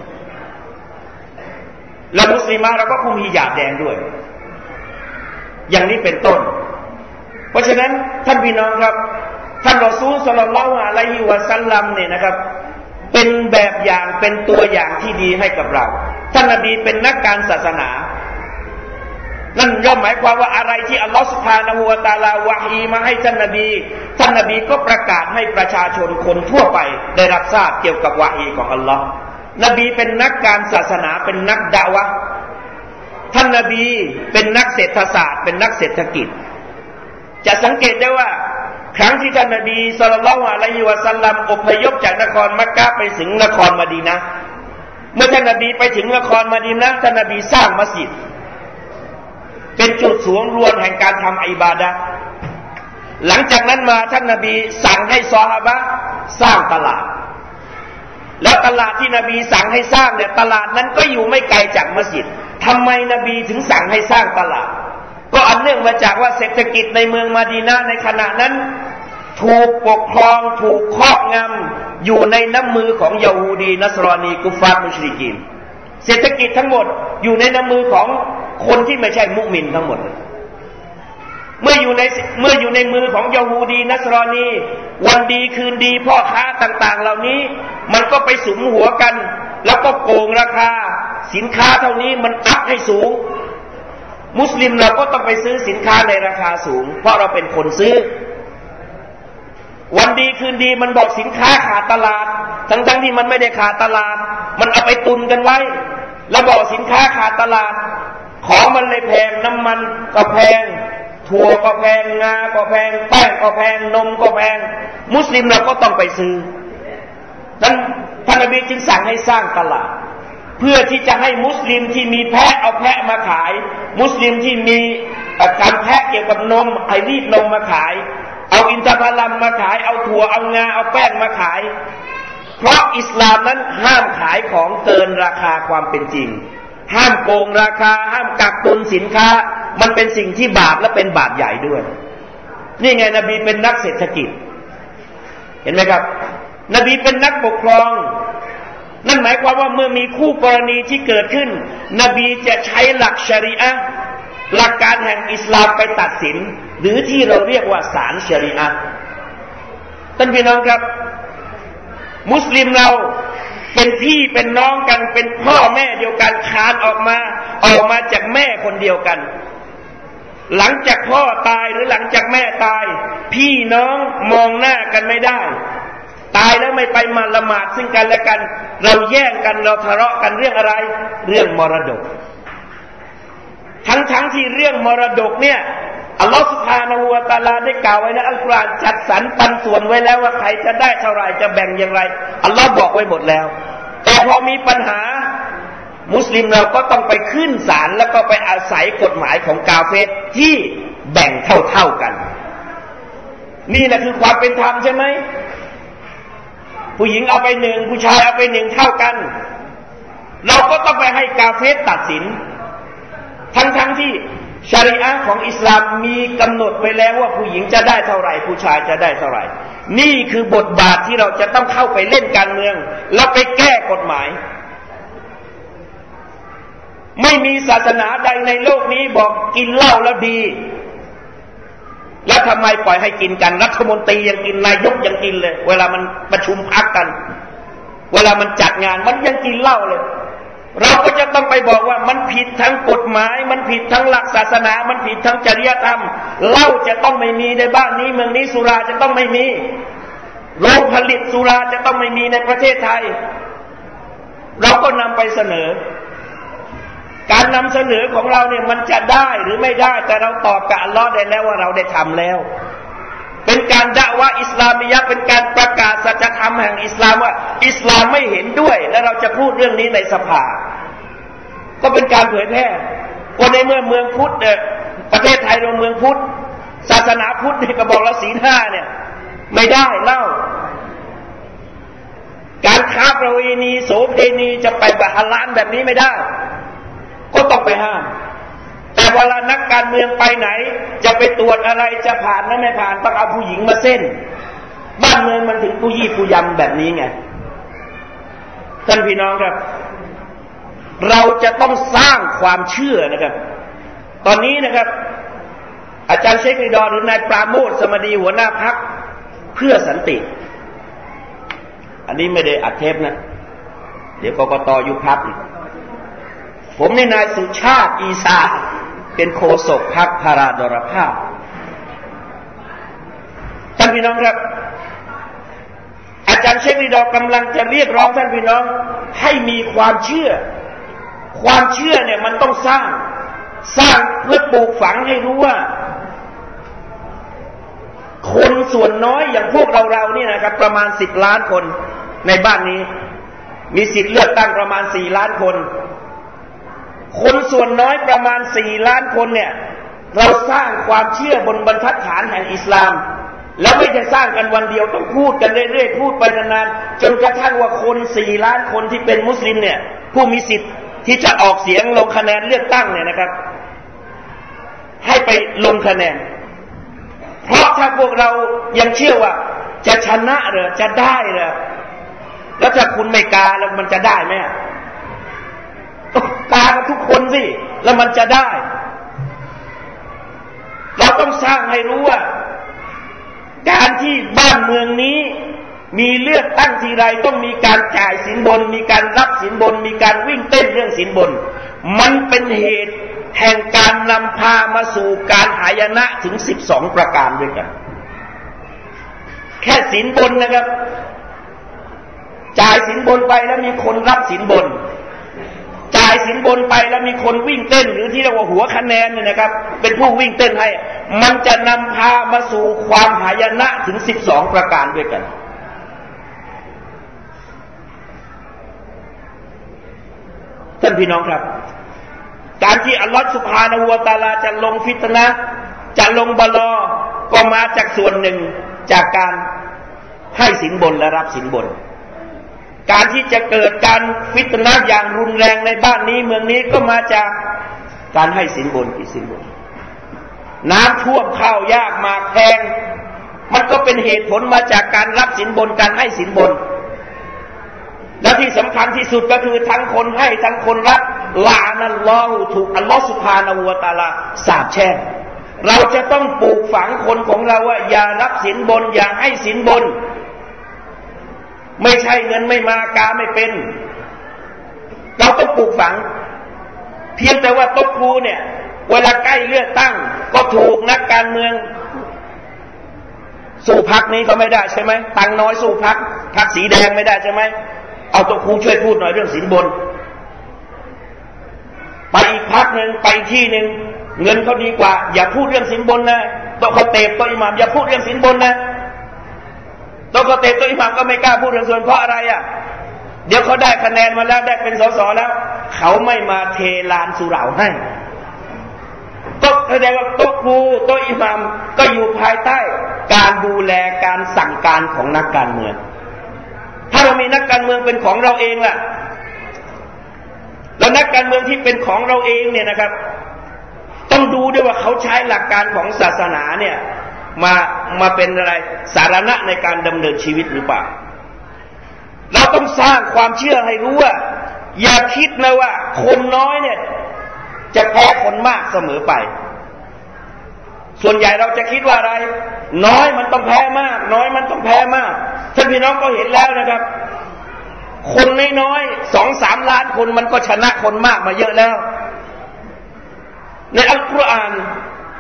แล้วมุสลิมะเราก็คุมฮิญาบแดงด้วยอย่างนี้เป็นต้นเพราะฉะนั้นท่านพี่น้องครับท่านรอซูลศ็อลลัลลอฮุอะลัยฮิวะซัลลัมเนี่ยนะครับเป็นแบบอย่างเป็นตัวอย่างที่ดีให้กับเราท่านนบีเป็นนักการศาสนานั่นย่อมหมายความว่าอะไรที่อัลลอฮฺซุบฮานะฮูวะตะอาลาวะฮีมาให้ท่านนบีท่านนบีก็ประกาศให้ประชาชนคนทั่วไปได้รับทราบเกี่ยวกับวะฮีของอัลลอฮ์นบีเป็นนักการศาสนาเป็นนักดะวะห์ท่านนบีเป็นนักเศรษฐศาสตร์เป็นนักเศรษฐกิจจะสังเกตได้ว่าครั้งที่ท่านนบีศ็อลลัลลอฮุอะลัยฮิวะซัลลัมอพยพจากนครมักกะฮ์ไปถึงนครมะดีนะห์เมื่อท่านนบีไปถึงนครมะดีนะห์ท่านนบีสร้างมัสยิดเป็นจุดสูงรวมแห่งการทำอิบาดะห์หลังจากนั้นมาท่านนบีสั่งให้ซอฮาบะห์สร้างตลาดแล้วตลาดที่นบีสั่งให้สร้างเนี่ยตลาดนั้นก็อยู่ไม่ไกลจากมัสยิดทำไมนบีถึงสั่งให้สร้างตลาดก็อันเนื่องมาจากว่าเศรษฐกิจในเมืองมะดีนะห์ในขณะนั้นถูกปกครองถูกครอบงำอยู่ในน้ำมือของยะฮูดีนัสรอนีกุฟฟาร์มุชริกีนเศรษฐกิจทั้งหมดอยู่ในน้ำมือของคนที่ไม่ใช่มุมินทั้งหมดเมื่ออยู่ในเมื่ออยู่ในมือของยะฮูดีนัสรอนีวันดีคืนดีพ่อค้าต่างๆเหล่านี้มันก็ไปสุมหัวกันแล้วก็โกงราคาสินค้าเท่านี้มันอัพให้สูงมุสลิมเราก็ต้องไปซื้อสินค้าในราคาสูงเพราะเราเป็นคนซื้อวันดีคืนดีมันบอกสินค้าขาดตลาดทั้งๆที่มันไม่ได้ขาดตลาดมันเอาไปตุนกันไว้แล้วบอกสินค้าขาดตลาดของมันเลยแพงน้ำมันก็แพงถั่วก็แพงงาก็แพงแป้งก็แพงนมก็แพงมุสลิมเราก็ต้องไปซื้อนั้นท่านนบีจึงสั่งให้สร้างตลาดเพื่อที่จะให้มุสลิมที่มีแพะเอาแพะมาขายมุสลิมที่มีการแพะเกี่ยวกับนมไอรีดนมมาขายเอาอินทผลัมมาขายเอาถั่วเอางาเอาแป้งมาขายเพราะอิสลามนั้นห้ามขายของเกินราคาความเป็นจริงห้ามโกงราคาห้ามกักตุนสินค้ามันเป็นสิ่งที่บาปและเป็นบาปใหญ่ด้วยนี่ไงนบีเป็นนักเศรษฐกิจเห็นไหมครับนบีเป็นนักปกครองนั่นหมายความว่าเมื่อมีคู่กรณีที่เกิดขึ้นนบีจะใช้หลักชะรีอะห์หลักการแห่งอิสลามไปตัดสินหรือที่เราเรียกว่าศาลชะรีอะห์ท่านพี่น้องครับมุสลิมเราเป็นพี่เป็นน้องกันเป็นพ่อแม่เดียวกันคานออกมาออกมาจากแม่คนเดียวกันหลังจากพ่อตายหรือหลังจากแม่ตายพี่น้องมองหน้ากันไม่ได้ตายแล้วไม่ไปมาละหมาดซึ่งกันและกันเราแย่งกันเราทะเลาะกันเรื่องอะไรเรื่องมรดกทั้งๆ ท, ที่เรื่องมรดกเนี่ยอัลลอฮฺซุบฮานะฮูวะตะอาลาได้กล่าวไว้ในอัลกุรอานจัดสรรปันส่วนไว้แล้วว่าใครจะได้เท่าไหร่จะแบ่งอย่างไรอัลลอฮฺบอกไว้หมดแล้วแต่พอมีปัญหามุสลิมเราก็ต้องไปขึ้นศาลแล้วก็ไปอาศัยกฎหมายของกาเฟรที่แบ่งเท่าๆกันนี่แหละคือความเป็นธรรมใช่ไหมผู้หญิงเอาไปหนึ่งผู้ชายเอาไปหนึ่งเท่ากันเราก็ต้องไปให้กาเฟรตัดสินทั้งๆ ที่ชะรีอะห์ของอิสลามมีกำหนดไว้แล้วว่าผู้หญิงจะได้เท่าไหร่ผู้ชายจะได้เท่าไหร่นี่คือบทบาทที่เราจะต้องเข้าไปเล่นการเมืองแล้วไปแก้กฎหมายไม่มีศาสนาใดในโลกนี้บอกกินเหล้าแล้วดีแล้วทำไมปล่อยให้กินกันรัฐมนตรียังกินนายกยังกินเลยเวลามันประชุมพรรคกันเวลามันจัดงานมันยังกินเหล้าเลยเราก็จะต้องไปบอกว่ามันผิดทั้งกฎหมายมันผิดทั้งหลักศาสนามันผิดทั้งจริยธรรมเหล้าจะต้องไม่มีในบ้านนี้เมืองนี้สุราจะต้องไม่มีโรงผลิตสุราจะต้องไม่มีในประเทศไทยเราก็นำไปเสนอการนำเสนอของเราเนี่ยมันจะได้หรือไม่ได้แต่เราตอบกับอัลลอฮ์ได้แล้วว่าเราได้ทำแล้วเป็นการดะวะห์อิสลามียะห์เป็นการประกาศสัจธรรมแห่งอิสลามว่าอิสลามไม่เห็นด้วยและเราจะพูดเรื่องนี้ในสภาก็เป็นการเผยแพร่ว่าในเมื่อเมืองพุทธเนี่ยประเทศไทยเราเมืองพุทธศาสนาพุทธเนี่ยก็บอกแล้วศีลห้าเนี่ยไม่ได้เล่าการค้าประเวณีโสเภณีจะไปแบบฮาลาลแบบนี้ไม่ได้ก็ต้องไปห้ามแต่เวลานักการเมืองไปไหนจะไปตรวจอะไรจะผ่านหรือไม่ผ่านต้องเอาผู้หญิงมาเส้นบ้านเมืองมันถึงผู้ยี่ผู้ยำแบบนี้ไงท่านพี่น้องครับเราจะต้องสร้างความเชื่อนะครับตอนนี้นะครับอาจารย์เชคริดอหรือนายปราโมทสมดีหัวหน้าพรรคเพื่อสันติอันนี้ไม่ได้อัดเทปนะเดี๋ยวกกต.ยุบพรรคอีกผมนี่นายสุชาติอีสาเป็นโฆษกพรรคพาราดรภาพท่านพี่น้องครับอาจารย์เชคริดอกำลังจะเรียกร้องท่านพี่น้องให้มีความเชื่อความเชื่อเนี่ยมันต้องสร้างสร้างเพื่อปลูกฝังให้รู้ว่าคนส่วนน้อยอย่างพวกเราเรานี่นะครับประมาณสิบล้านคนในบ้านนี้มีสิทธิ์เลือกตั้งประมาณสี่ล้านคนคนส่วนน้อยประมาณสี่ล้านคนเนี่ยเราสร้างความเชื่อบนบรรทัดฐานแห่งอิสลามแล้วไม่ใช่สร้างกันวันเดียวต้องพูดกันเรื่อยๆพูดไปนานๆจนกระทั่งว่าคนสี่ล้านคนที่เป็นมุสลิมเนี่ยผู้มีสิทธิ์ที่จะออกเสียงลงคะแนนเลือกตั้งเนี่ยนะครับให้ไปลงคะแนนเพราะถ้าพวกเรายังเชื่อว่าจะชนะหรือจะได้หรือแล้วถ้าคุณไม่กาแล้วมันจะได้ไหมกากันทุกคนสิแล้วมันจะได้เราต้องสร้างให้รู้ว่าการที่บ้านเมืองนี้มีเลือกตั้งทีไรต้องมีการจ่ายสินบนมีการรับสินบนมีการวิ่งเต้นเรื่องสินบนมันเป็นเหตุแห่งการนำพามาสู่การหายนะถึงสิบสองประการด้วยกันแค่สินบนนะครับจ่ายสินบนไปแล้วมีคนรับสินบนจ่ายสินบนไปแล้วมีคนวิ่งเต้นหรือที่เรียกว่าหัวคะแนนเนี่ยนะครับเป็นผู้วิ่งเต้นให้มันจะนำพามาสู่ความหายนะถึงสิบสองประการด้วยกันท่านพี่น้องครับการที่อัลลอฮฺซุบฮานะฮูวะตะอาลาจะลงฟิตนะห์จะลงบะลอก็มาจากส่วนหนึ่งจากการให้สินบนและรับสินบนการที่จะเกิดการฟิตนะห์อย่างรุนแรงในบ้านนี้เมืองนี้ก็มาจากการให้สินบนกี่สินบนน้ำท่วมข้าวยากหมากแพงมันก็เป็นเหตุผลมาจากการรับสินบนการให้สินบนและที่สำคัญที่สุดก็คือทั้งคนให้ทั้งคนรับลานัลลอฮุถูกอัลลอฮฺซุบฮานะฮูวะตะอาลาสาปแช่งเราจะต้องปลูกฝังคนของเราว่าอย่ารับสินบนอย่าให้สินบนไม่ใช่เงินไม่มากาไม่เป็นเราต้องปลูกฝังเพียงแต่ว่าโต๊ะครูเนี่ยเวลาใกล้เลือกตั้งก็ถูกนักการเมืองสู้พรรคนี้ก็ไม่ได้ใช่ไหมตังน้อยสู้พรรคพรรคสีแดงไม่ได้ใช่ไหมเอาโต๊ะครูช่วยพูดหน่อยเรื่องสินบนไปอีกพรรคหนึ่งไปที่หนึ่งเงินเขาดีกว่าอย่าพูดเรื่องสินบนนะโต๊ะคอเตบโต๊ะอิหม่ามอย่าพูดเรื่องสินบนนะโต๊ะคอเตบโต๊ะอิหม่ามก็ไม่กล้าพูดเรื่องส่วนเพราะอะไรอ่ะเดี๋ยวเขาได้คะแนนมาแล้วได้เป็นสสแล้วเขาไม่มาเทลานสุเหร่าให้ก็แสดงว่าโต๊ะครูโต๊ะอิหม่ามก็อยู่ภายใต้การดูแลการสั่งการของนักการเมืองถ้าเรามีนักการเมืองเป็นของเราเองล่ะแล้วนักการเมืองที่เป็นของเราเองเนี่ยนะครับต้องดูด้วยว่าเขาใช้หลักการของศาสนาเนี่ยมามาเป็นอะไรสาระในการดำเนินชีวิตหรือเปล่าเราต้องสร้างความเชื่อให้รู้ว่าอย่าคิดนะว่าคนน้อยเนี่ยจะแพ้คนมากเสมอไปส่วนใหญ่เราจะคิดว่าอะไรน้อยมันต้องแพ้มากน้อยมันต้องแพ้มากท่านพี่น้องก็เห็นแล้วนะครับคนน้อยๆสองสามล้านคนมันก็ชนะคนมากมาเยอะแล้วในอัลกุรอาน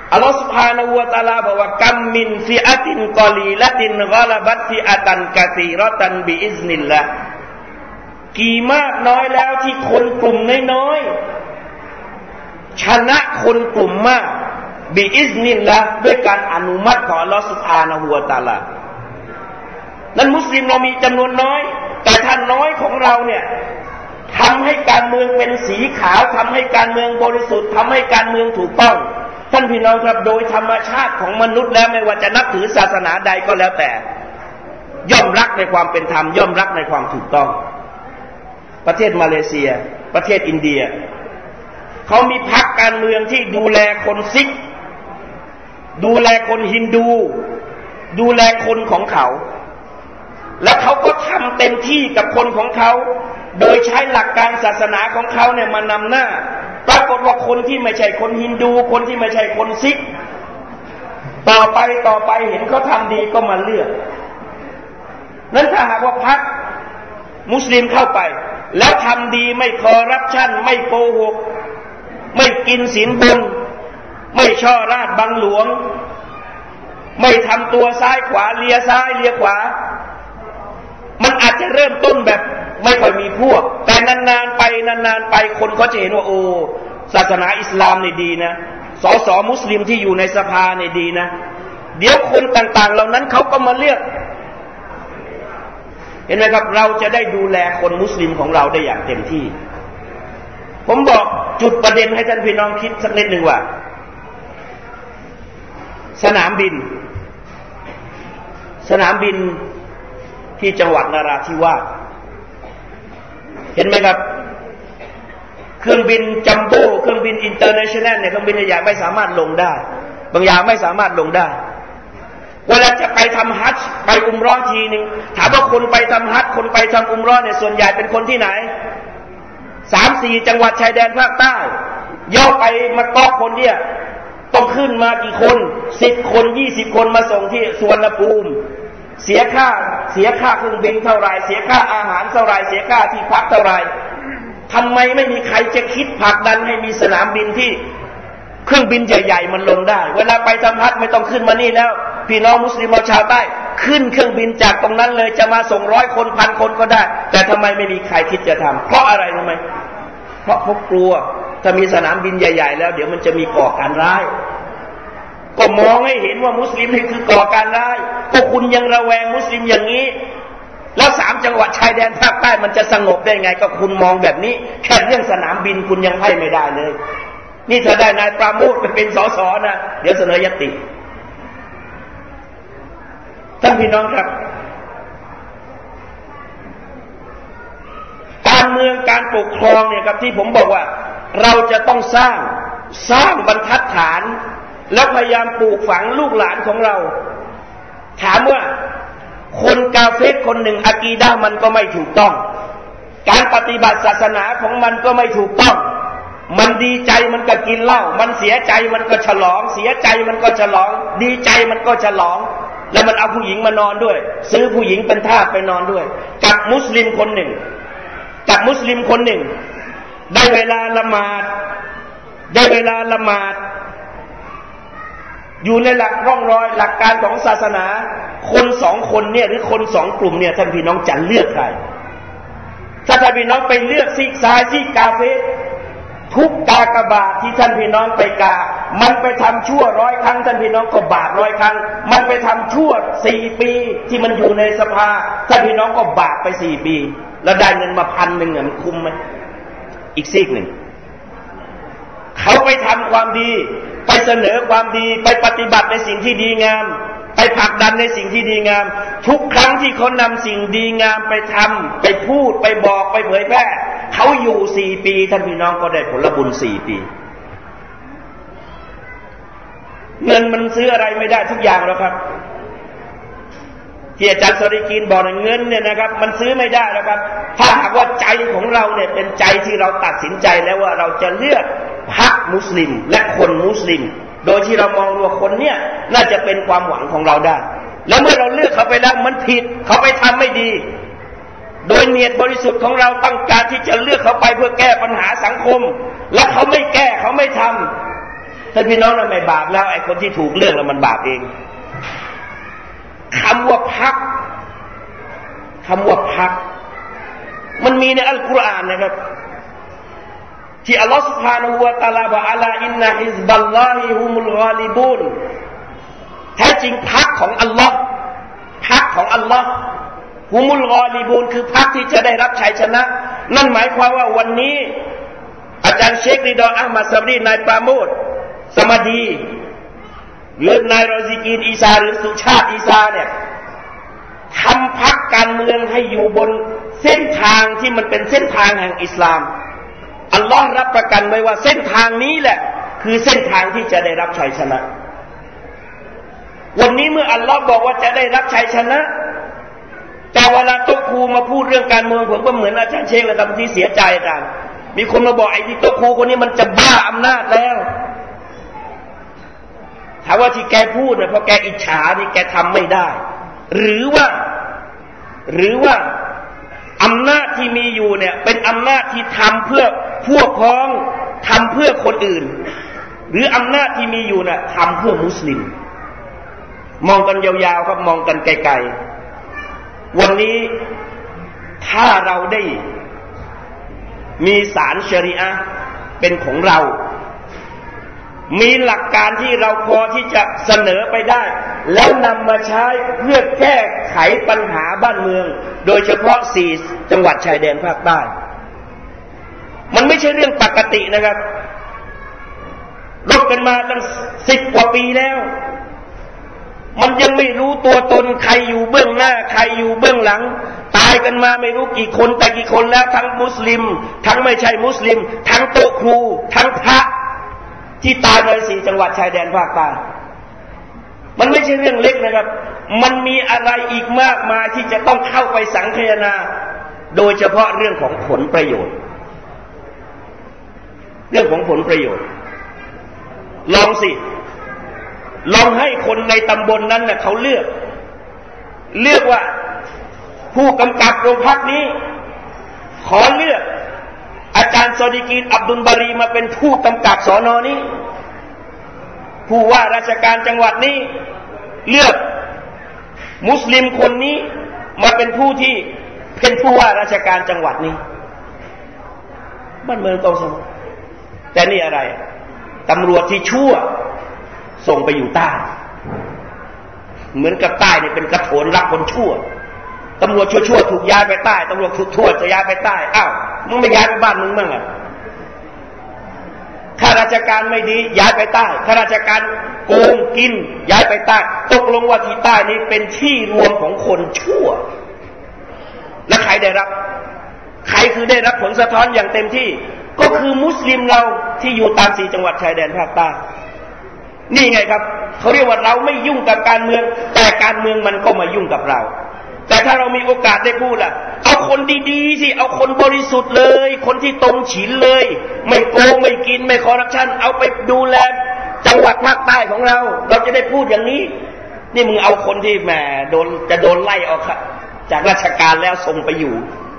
อัลลอฮฺ سبحانه และ تعالى บอกว่ากัมมินฟิอะตินกอลีละตินกอลาบัตฟิอะตันกะซีเราะตันบิอิซนิลลาห์กี่มากน้อยแล้วที่คนกลุ่มน้อยๆชนะคนกลุ่มมากบิอิซนิลลาห์ด้วยการอนุมัติของอัลลอฮฺ سبحانه และ تعالى นั้นมุสลิมเรามีจำนวนน้อยแต่ท่านน้อยของเราเนี่ยทำให้การเมืองเป็นสีขาวทำให้การเมืองบริสุทธิ์ทำให้การเมืองถูกต้องท่านพี่น้องครับโดยธรรมชาติของมนุษย์แล้วไม่ว่าจะนับถือศาสนาใดก็แล้วแต่ย่อมรักในความเป็นธรรมย่อมรักในความถูกต้องประเทศมาเลเซียประเทศอินเดียเขามีพรรคการเมืองที่ดูแลคนซิกดูแลคนฮินดูดูแลคนของเขาและเขาก็ทำเต็มที่กับคนของเขาโดยใช้หลักการศาสนาของเขาเนี่ยมานำหน้าปรากฏว่าคนที่ไม่ใช่คนฮินดูคนที่ไม่ใช่คนซิกต่อไปต่อไปเห็นเขาทำดีก็มาเลือกนั้นถ้าหากว่าพรรคมุสลิมเข้าไปแล้วทำดีไม่คอร์รัปชันไม่โกหกไม่กินสินบนไม่ช่อราดบังหลวงไม่ทำตัวซ้ายขวาเลียซ้ายเลียขวามันอาจจะเริ่มต้นแบบไม่ค่อยมีพวกแต่นานๆไปนานๆไปคนก็จะเห็นว่าโอ้ศาสนาอิสลามนี่ดีนะสสมุสลิมที่อยู่ในสภานี่ดีนะเดี๋ยวคนต่างๆเหล่านั้นเขาก็มาเลือกเห็นไหมครับเราจะได้ดูแลคนมุสลิมของเราได้อย่างเต็มที่ผมบอกจุดประเด็นให้ท่านพี่น้องคิดสักนิดหนึ่งว่าสนามบินสนามบินที่จังหวัดนราธิวาสเห็นไหมครับเครื่องบินจัมโบ้เครื่องบินอินเตอร์เนชั่นแนลเนี่ยเครื่องบินใหญ่ๆไม่สามารถลงได้บางอย่างไม่สามารถลงได้เวลาจะไปทำฮัจญ์ไปอุมเราะห์ทีนึงถามว่าคนไปทำฮัจญ์คนไปทำอุมเราะห์เนี่ยส่วนใหญ่เป็นคนที่ไหน สามสี่ จังหวัดชายแดนภาคใต้ย่อไปมาตอกคนเนี่ยต้องขึ้นมากี่คนสิบคนยี่สิบคนมาส่งที่สุวรรณภูมิเสียค่าเสียค่าเครื่องบินเท่าไรเสียค่าอาหารเท่าไรเสียค่าที่พักเท่าไรทำไมไม่มีใครจะคิดผลักดันให้มีสนามบินที่เครื่องบินใหญ่ๆมันลงได้เวลาไปทำฮัจญ์ไม่ต้องขึ้นมานี่แล้วพี่น้องมุสลิมชาวใต้ขึ้นเครื่องบินจากตรงนั้นเลยจะมาส่งร้อยคนพันคนก็ได้แต่ทำไมไม่มีใครคิดจะทำเพราะอะไรรู้ไหมเพราะพวกกลัวถ้ามีสนามบินใหญ่ๆแล้วเดี๋ยวมันจะมีก่อการร้ายก็มองให้เห็นว่ามุสลิมนี่คือก่อการร้ายพวกคุณยังระแวงมุสลิมอย่างนี้แล้วสามจังหวัดชายแดนภาคใต้มันจะสงบได้ไงก็คุณมองแบบนี้แค่เรื่องสนามบินคุณยังให้ไม่ได้เลยนี่ถ้าได้นายปราโมทย์ไปเป็นสสนะเดี๋ยวเสนอยติท่านพี่น้องครับการเมืองการปกครองเนี่ยครับที่ผมบอกว่าเราจะต้องสร้างสร้างบรรทัดฐานแล้วพยายามปลูกฝังลูกหลานของเราถามว่าคนกาเฟรคนหนึ่งอะกีดะห์มันก็ไม่ถูกต้องการปฏิบัติศาสนาของมันก็ไม่ถูกต้องมันดีใจมันก็กินเหล้ามันเสียใจมันก็ฉลองเสียใจมันก็ฉลองดีใจมันก็ฉลองแล้วมันเอาผู้หญิงมานอนด้วยซื้อผู้หญิงเป็นทาสไปนอนด้วยกับมุสลิมคนหนึ่งกับมุสลิมคนหนึ่งได้เวลาละหมาดได้เวลาละหมาดอยู่ในหลักร่องรอยหลักการของศาสนาคนสองคนเนี่ยหรือคนสองกลุ่มเนี่ยท่านพี่น้องจะเลือกใครถ้าท่านพี่น้องไปเลือกซีกซ้ายซีกกาเฟรทุกกากบาทที่ท่านพี่น้องไปกามันไปทำชั่วร้อยครั้งท่านพี่น้องก็บาปร้อยครั้งมันไปทำชั่วสี่ปีที่มันอยู่ในสภาท่านพี่น้องก็บาปไปสี่ปีแล้วได้เงินมาพันหนึ่งเนี่ยมันคุ้มไหมอีกซีกหนึ่งเขาไปทำความดีไปเสนอความดีไปปฏิบัติในสิ่งที่ดีงามไปผลักดันในสิ่งที่ดีงามทุกครั้งที่เขานำสิ่งดีงามไปทำไปพูดไปบอกไปเผยแพร่เขาอยู่สี่ปีท่านพี่น้องก็ได้ผลบุญสี่ปีเงินมันซื้ออะไรไม่ได้ทุกอย่างแล้วครับที่อาจารย์สริกินบอกเงินเนี่ยนะครับมันซื้อไม่ได้แล้วครับถ้าหากว่าใจของเราเนี่ยเป็นใจที่เราตัดสินใจแล้วว่าเราจะเลือกพรรคมุสลิมและคนมุสลิมโดยที่เรามองว่าคนเนี่ยน่าจะเป็นความหวังของเราได้แล้วเมื่อเราเลือกเขาไปแล้วมันผิดเขาไปทำไม่ดีโดยเนียดบริสุทธิ์ของเราต้องการที่จะเลือกเขาไปเพื่อแก้ปัญหาสังคมและเขาไม่แก้เขาไม่ทำท่านพี่น้องน่ะไม่บาปแล้วไอ้คนที่ถูกเลือกแล้วมันบาปเองคำว่าพรรคคำว่าพรรคมันมีในอัลกุรอานนะครับที่อัลลอฮฺ سبحانه และ تعالى บอกอะลาอินนะฮิซบัลลอฮิฮุมุลฆอลิบูนแท้จริงพรรคของอัลลอฮ์พรรคของอัลลอฮ์ฮุมุลฆอลิบูนคือพรรคที่จะได้รับชัยชนะนั่นหมายความว่าวันนี้อาจารย์เชคริดออัลมัดซับรีนายปราโมทสมดีหรือนายรอซิกีนอีซาหรือสุชาติอีซาเนี่ยทำพรรคการเมืองให้อยู่บนเส้นทางที่มันเป็นเส้นทางแห่งอิสลามอัลลอฮ์รับประกันไว้ว่าเส้นทางนี้แหละคือเส้นทางที่จะได้รับชัยชนะวันนี้เมื่ออัลลอฮ์บอกว่าจะได้รับชัยชนะแต่เวลาโต๊ะครูมาพูดเรื่องการเมืองผมก็เหมือนอาจารย์เชคเลยครับที่เสียใจอาจารย์มีคนมาบอกไอ้ที่โต๊ะครูคนนี้มันจะบ้าอำนาจแล้วถามว่าที่แกพูดเนี่ยเพราะแกอิจฉาที่แกทำไม่ได้หรือว่าหรือว่าอำนาจที่มีอยู่เนี่ยเป็นอำนาจที่ทำเพื่อพวกพ้องทำเพื่อคนอื่นหรืออำนาจที่มีอยู่น่ะทำเพื่อมุสลิมมองกันยาวๆครับมองกันไกลๆวันนี้ถ้าเราได้มีศาลชะรีอะห์เป็นของเรามีหลักการที่เราพอที่จะเสนอไปได้แล้วนำมาใช้เพื่อแก้ไขปัญหาบ้านเมืองโดยเฉพาะสี่จังหวัดชายแดนภาคใต้มันไม่ใช่เรื่องปกตินะครับรบกันมาตั้งสิบกว่าปีแล้วมันยังไม่รู้ตัวตนใครอยู่เบื้องหน้าใครอยู่เบื้องหลังตายกันมาไม่รู้กี่คนแต่กี่คนแล้วทั้งมุสลิมทั้งไม่ใช่มุสลิมทั้งโต๊ะครูทั้งพระที่ตายในสี่จังหวัดชายแดนภาคใต้มันไม่ใช่เรื่องเล็กนะครับมันมีอะไรอีกมากมายที่จะต้องเข้าไปสังคายนาโดยเฉพาะเรื่องของผลประโยชน์เรื่องของผลประโยชน์ลองสิลองให้คนในตำบล น, นั้นน่ะเขาเลือกเลือกว่าผู้กำกับโรงพักนี้ขอเลือกอาจารย์ซอดีกีนอับดุลบารีมาเป็นผู้กำกับสน.นี้ผู้ว่าราชการจังหวัดนี้เลือกมุสลิมคนนี้มาเป็นผู้ที่เป็นผู้ว่าราชการจังหวัดนี้บ้านเมืองต้องสงบแต่นี่อะไรตำรวจที่ชั่วส่งไปอยู่ใต้เหมือนกับใต้เนี่ยเป็นกระโถนรับคนชั่วตำรวจชั่วๆถูกย้ายไปใต้ตำรวจถูกทั่วจะย้ายไปใต้อ้าวมึงไม่ย้ายไปบ้านมึงบ้างอ่ะข้าราชการไม่ดีย้ายไปใต้ข้าราชการโกงกินย้ายไปใต้ตกลงว่าที่ใต้นี้เป็นที่รวมของคนชั่วและใครได้รับใครคือได้รับผลสะท้อนอย่างเต็มที่ก็คือมุสลิมเราที่อยู่ตามสี่จังหวัดชายแดนภาคใต้นี่ไงครับเขาเรียกว่าเราไม่ยุ่งกับการเมืองแต่การเมืองมันก็มายุ่งกับเราแต่ถ้าเรามีโอกาสได้พูดล่ะเอาคนดีๆสิเอาคนบริสุทธิ์เลยคนที่ตรงฉินเลยไม่โกงไม่กินไม่คอร์รัปชันเอาไปดูแลจังหวัดภาคใต้ของเราเราจะได้พูดอย่างนี้นี่มึงเอาคนที่แหมโดนจะโดนไล่ออกจากราชการแล้วส่งไปอยู่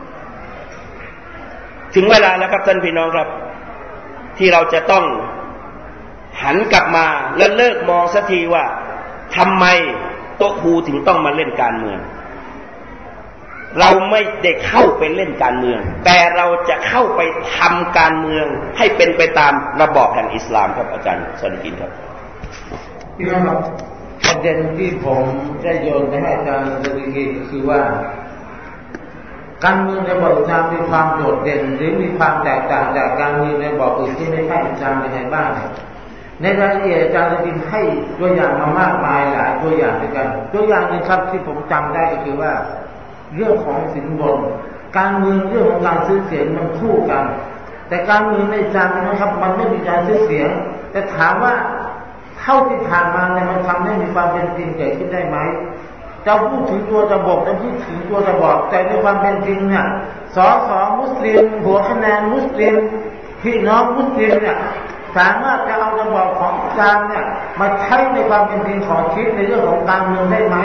ถึงเวลาแล้วครับท่านพี่น้องครับที่เราจะต้องหันกลับมาและเลิกมองสักทีว่าทำไมโต๊ะครูถึงต้องมาเล่นการเมืองเราไม่ได้เข้าไปเล่นการเมืองแต่เราจะเข้าไปทำการเมืองให้เป็นไปตามระบอบแห่งอิสลามครับอาจารย์สอนกินครับพี่น้องครับประเด็นที่ผมได้โยนไปให้อาจารย์สอนกินก็คือว่าการเมืองในระบอบอิสลามมีความโดดเด่นหรือมีความแตกต่างจากการเมืองในระบอบอื่นที่ไม่ใช่อิสลามยังไงบ้างในรายละเอียดอาจารย์จะให้ตัวอย่างมามากมายหลายตัวอย่างด้วยกันตัวอย่างนึงครับที่ผมจำได้ก็คือว่าเรื่องของสินบนการเมืองเรื่องของการซื้อเสียงมันคู่กันแต่การเมืองในอิสลามนะครับมันไม่มีการซื้อเสียงแต่ถามว่าเท่าที่ผ่านมาเนี่ยมันทำให้มีความเป็นจริงเกิดขึ้นได้ไหมจะพูดถึงตัวระบบจะพูดถึงตัวระบอบแต่ในความเป็นจริงเนี่ยสอสอมุสลิมหัวคะแนนมุสลิมพี่น้องมุสลิมเนี่ยสามารถจะเอาระบอบของอิสลามเนี่ยมาใช้ในความเป็นจริงของชีวิตในเรื่องของการเมืองได้ไหม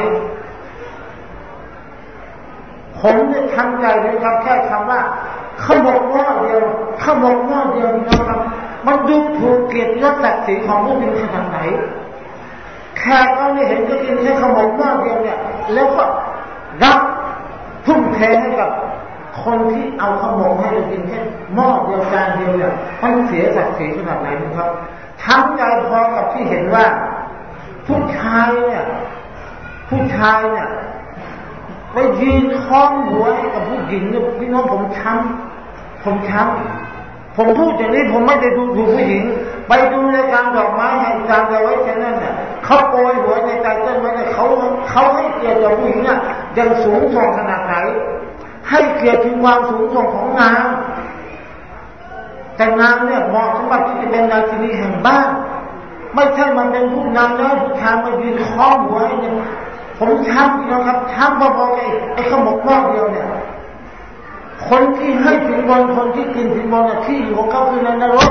ผมเนี่ยทำใจเลยครับแค่คำว่าขมกหม้อเดียวขมกหม้อเดียวนะครับมันดูถูกเกียรติยศศักดิ์ศรีของผู้เป็นขนาดไหนแขกเราเนี่ยเห็นก็กินแค่ขนมหม้อเดียวเนี่ยแล้วก็รับทุ่มเทให้กับคนที่เอาขนมให้เรากินแค่หม้อเดียวจานเดียวเนี่ยมันเสียศักดิ์ศรีขนาดไหนนะครับทั้งใจพอกับที่เห็นว่าผู้ชายเนี่ยผู้ชายเนี่ยไปยืนคล้องหัวให้กับผู้หญิงเนี่ยพี่น้องผมช้ำผมช้ำผมพูดอย่างนี้ผมไม่ได้ดูถูกผู้หญิงไปดูในการดอกไม้ให้การเอาไว้แค่นั้นเนี่ยเขาโปรยหัวในใจต้นไม้เนี่ยเขาเขาให้เกียรติกับผู้หญิงเนี่ยอย่างสูงส่งขนาดไหนให้เกียรติถึงความสูงส่งของนางแต่นางเนี่ยเหมาะสำหรับที่จะเป็นราชินีแห่งบ้านไม่ใช่มันเป็นผู้นำแล้วผู้ชายมายืนคล้องหัวให้เนี่ยผมช้ำนะครับช้ำพอๆไอ้ไอ้ขมกรอบเดียวเนี่ยคนที่ให้สินบนคนที่กินสินบนเนี่ยที่อยู่ของเขาคือในนรก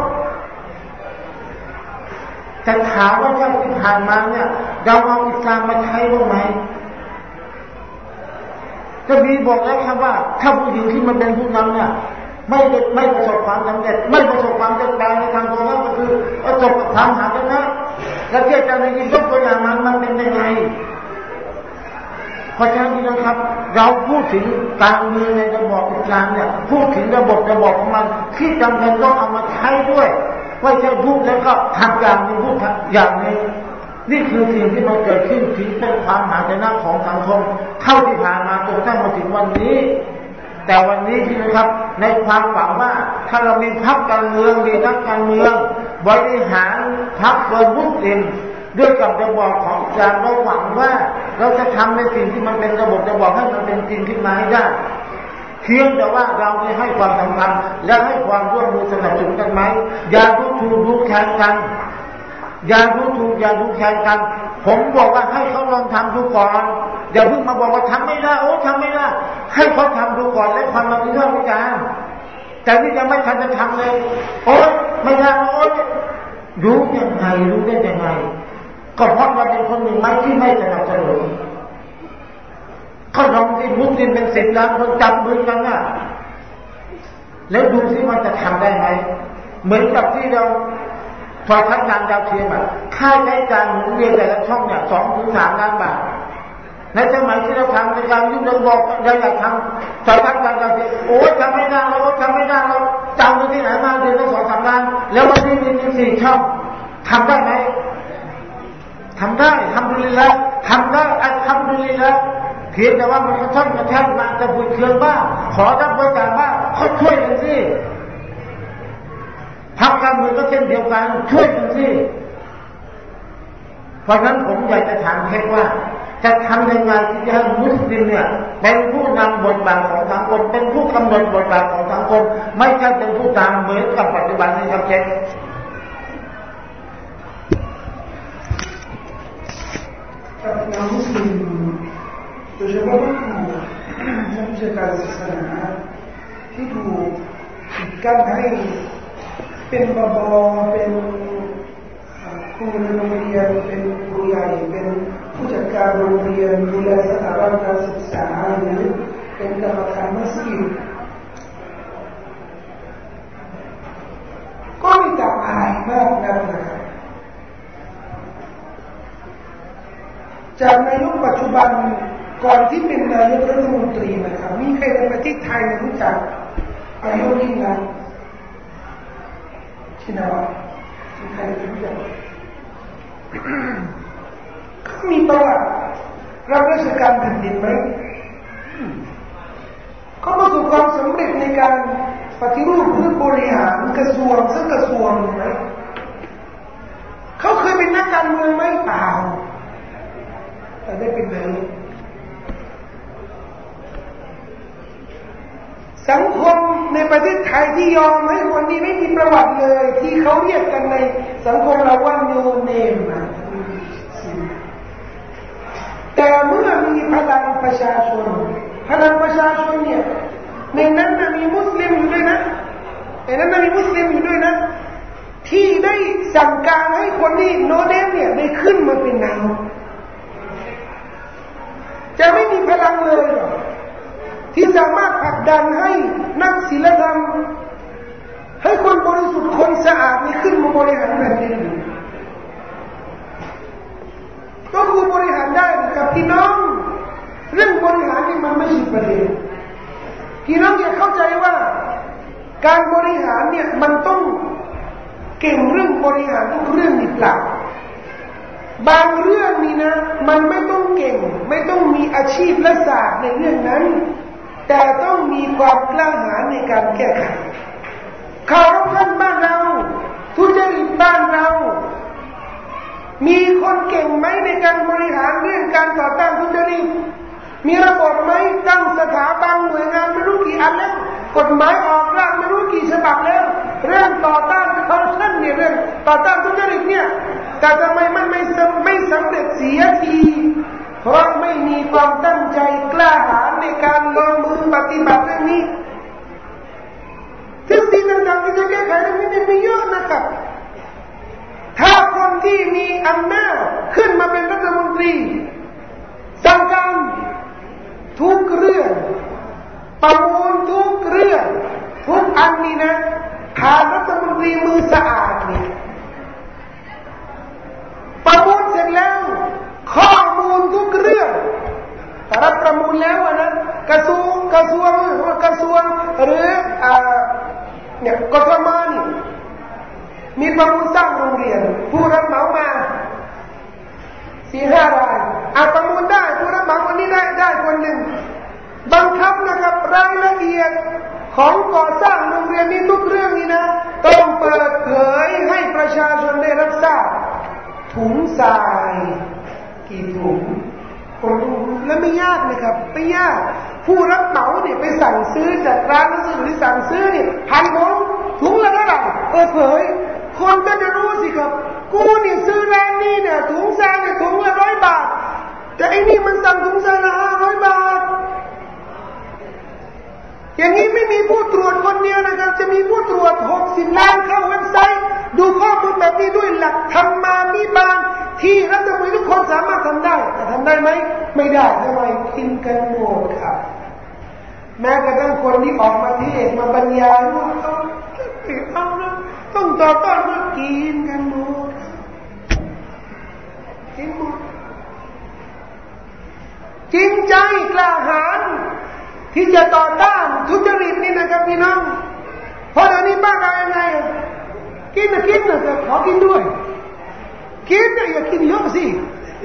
แต่ถามว่าถ้าที่ผ่านมาเนี่ยเราเอาอิสลามมาใช้บ้างไหมจะมีบอกแล้วครับว่าถ้าผู้หญิงที่มันเป็นผู้นำเนี่ยไม่ไม่ประสบความสำเร็จไม่ประสบความสำเร็จในทางตัวก็คือประสบกับความหาชนะแล้วที่อาจารย์ได้ยินยกตัวอย่างมันมันเป็นยังไงเพราะฉะนั้นนะครับเราพูดถึงการเมืองในระบอบอิสลามเนี่ยพูดถึงระบบระบอบของมันที่จำเป็นต้องเอามาใช้ด้วยไม่ใช่พูดแล้วก็ทำอย่างนึงพูดอย่างนึงนี่คือสิ่งที่มันเกิดขึ้นถึงเป็นความหาชนะของสังคมเท่าที่ผ่านมาจนกระทั่งมาถึงวันนี้แต่วันนี้ที่นะครับในความหวังว่าถ้าเรามีพรรคการเมืองมีนักการเมืองบริหารพรรคโดยมุสลิมด้วยกับระบอบของอิสลามเราหวังว่าเราจะทำในสิ่งที่มันเป็นระบบระบอบให้มันเป็นจริงขึ้นมาให้ได้เพียงแต่ว่าเราไม่ให้ความสำคัญและให้ความร่วมมือสนับสนุนกันไหมอย่าดูถูกดูแคลนกันอย่าดูถูกอย่าดูแคลนกันผมบอกว่าให้เขาลองทำดูก่อนอย่าเพิ่งมาบอกว่าทำไม่ได้โอ้ทำไม่ได้ให้เขาทำดูก่อนแล้วความมาเรื่องวิจารณ์แต่นี่ยังไม่ทันจะทำเลยโอ๊ยไม่ได้โอ๊ยรู้ยังไงรู้ได้ยังไงก็เพราะเราเป็นคนหนึ่งไหมที่ไม่สนับสนุนเขาลองที่มุสลิมเป็นสิบล้านคนจับมือกันน่ะแล้วดูสิมันจะทำได้ไหมเหมือนกับที่เราโทรทัศน์งานดาวเทียมอ่ะค่าใช้จ่ายหมุนเวียนแต่ละช่องเนี่ยสองถึงสามล้านบาทในสมัยที่เราทำในการยุ่งเรื่องบอกเราอยากทำโทรทัศน์งานดาวเทียมโอ้ยทำไม่ได้เราทำไม่ได้เราจำที่ไหนมาเดือนละสองสามล้านแล้ววันนี้มีถึงสี่ช่องทำได้ไหมทำได้ทำดีแล้วทำได้ทำดีแล้วเพียงแต่ว่ามันกระท่อนกระแทกมาจะบุญเคืองบ้างขอรับบริจาคบ้างเขาช่วยกันสิพรรคการเมืองก็เช่นเดียวกันช่วยกันสิเพราะฉะนั้นผมอยากจะถามแค่ว่าจะทำยังไงที่จะให้มุสลิมเนี่ยเป็นผู้นำบทบาทของสังคมเป็นผู้กำหนดบทบาทของสังคมไม่ใช่เป็นผู้ตามเหมือนกับปัจจุบันนี้ครับเช่นเรามุสลิมโดยเฉพาะผู้นักวิชาการศาสนาที่ถูกปิดกั้นให้เป็นบอบอเป็นครูในโรงเรียนเป็นครูใหญ่เป็นผู้จัดการโรงเรียนดูแลสถาบันการศึกษาหรือเป็นกรรมการมัสยิดก็ไม่ต่างอะไรมากนักนะครับจากในยุคปัจจุบันก่อนที่เป็นนายกรัฐมนตรีนะครับมีใครในประเทศไทยรู้จักนายกยิ่งรักชินวัตรมีใครรู้จักเขามีประวัติรับราชการแผ่นดินไหมเขาประสบความสำเร็จในการปฏิรูปหรือบริหารกระทรวงสักกระทรวงไหมเขาเคยเป็นนักการเมืองไหมเปล่าแต่ได้เป็นนายกสังคมในประเทศไทยที่ยอมให้คนที่ไม่มีประวัติเลยที่เขาเรียกกันในสังคมเราว่าโนเนมนะแต่เมื่อมีพลังประชาชนพลังประชาชนเนี่ยในนั้นมีมุสลิมอยู่ด้วยนะในนั้นมีมุสลิมอยู่ด้วยนะที่ได้สั่งการให้คนที่โนเนมเนี่ยได้ขึ้นมาเป็นนายกจะไม่มีพลังเลยที่สามารถผลักดันให้นักศิลธรรมให้คนบริสุทธิ์คนสะอาดนี่ขึ้นมาบริหารแผ่นดินก็คือบริหารได้กับพี่น้องเรื่องบริหารนี่มันไม่ใช่ประเด็นพี่น้องอย่าเข้าใจว่าการบริหารเนี่ยมันต้องเก่งเรื่องบริหารทุกเรื่องนี่เปล่าบางเรื่องนี่นะมันไม่ต้องเก่งไม่ต้องมีอาชีพและศาสตร์ในเรื่องนั้นแต่ต้องมีความกล้าหาญในการแก้ไขคอร์รัปชันบ้านเราทุจริตบ้านเรามีคนเก่งไหมในการบริหารเรื่องการต่อต้านทุจริตมีระบบไหมตั้งสถาบันหน่วยงานไม่รู้กี่อันแล้วกฎหมายออกร่างไม่รู้กี่ฉบับแล้วเรื่องต่อต้านคอร์รัปชันเนี่ยเรื่องต่อต้านทุจริตเนี่ยแต่ทำไมมันไม่ไม่สำเร็จเสียทีเพราะไม่มีความตั้งใจกล้าหาญในการลงมือปฏิบัติเรื่องนี้ทฤษฎีต่างๆที่จะแก้ไขเรื่องนี้มีเยอะนะครับถ้าคนที่มีอำนาจขึ้นมาเป็นรัฐมนตรีสั่งการทุกเรื่องประมูลทุกเรื่องทุกอันนี้นะผ่านรัฐมนตรีมือสะอาดนี่ประมูลเสร็จแล้วข้อมูลทุกเรื่องแต่รับประมูลแล้วนะกระทรวงกระทรวงกระทรวงหรืออ่าเนี่ยกทมนี่มีประมูลสร้างโรงเรียนผู้รับเหมามาสี่ห้ารายอาประมูลได้ผู้รับเหมาคนนี้ได้ได้คนหนึ่งบังคับนะครับรายละเอียดของก่อสร้างโรงเรียนนี้ทุกเรื่องนี้นะต้องเปิดเผยให้ประชาชนได้รับทราบถุงทรายกี่ถุงคนแล้วไม่ยากนะครับไม่ยากผู้รับเหมาเนี่ยไปสั่งซื้อจากร้านซื้อหรือสั่งซื้อเนี่ยพันถุงถุงละเท่าไหร่เปิดเผยคนก็จะรู้สิครับกูเนี่ยซื้อร้านนี้เนี่ยถุงทรายเนี่ยถุงละร้อยบาทแต่ไอ้นี่มันสั่งถุงทรายละห้าร้อยบาทอย่างนี้ไม่มีผู้ตรวจคนเดียวนะครับจะมีผู้ตรวจหกสิบล้านเข้าเว็บไซต์ดูข้อมูลแบบนี้ด้วยหลักธรรมาภิบาลที่รัฐมนตรีทุกคนสามารถทำได้แต่ทำได้ไหมไม่ได้ทำไมกินกันหมดครับแม้กระทั่งคนที่ออกมาเทศมาบรรยายว่าต้องติดเอานะต้องต่อต้านมากินกันหมดกินหมดจริงใจกล้าหาญที่จะต่อต้านทุจริตนี่นะครับพี่น้องเพราะเดี๋ยวนี้บ้านเรายังไงกินนะกินนะแต่ขอกินด้วยกินนะอย่ากินเยอะสิ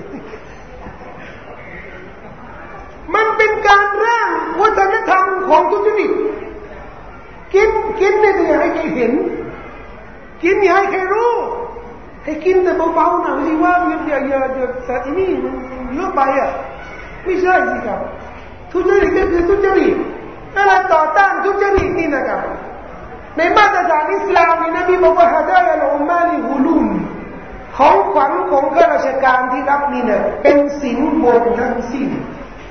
มันเป็นการร่างวัฒนธรรมของทุจริตกินกินเนี่ยอย่าให้ใครเห็นกินอย่าให้ใครรู้ให้กินแต่เบาๆหน่อยสิว่าอย่าอย่าอย่าแต่ที่นี่มันเยอะไปอ่ะไม่ใช่สิครับทุจริตก็คือทุจริตถ้าเราต่อต้านทุจริตนี่นะครับในมาตรฐานอิสลามนี่นบีบอกว่าฮะดายะอุมมาลิฮุลุนของขวัญของข้าราชการที่รับนี่เนี่ยเป็นสินบนทั้งสิ้น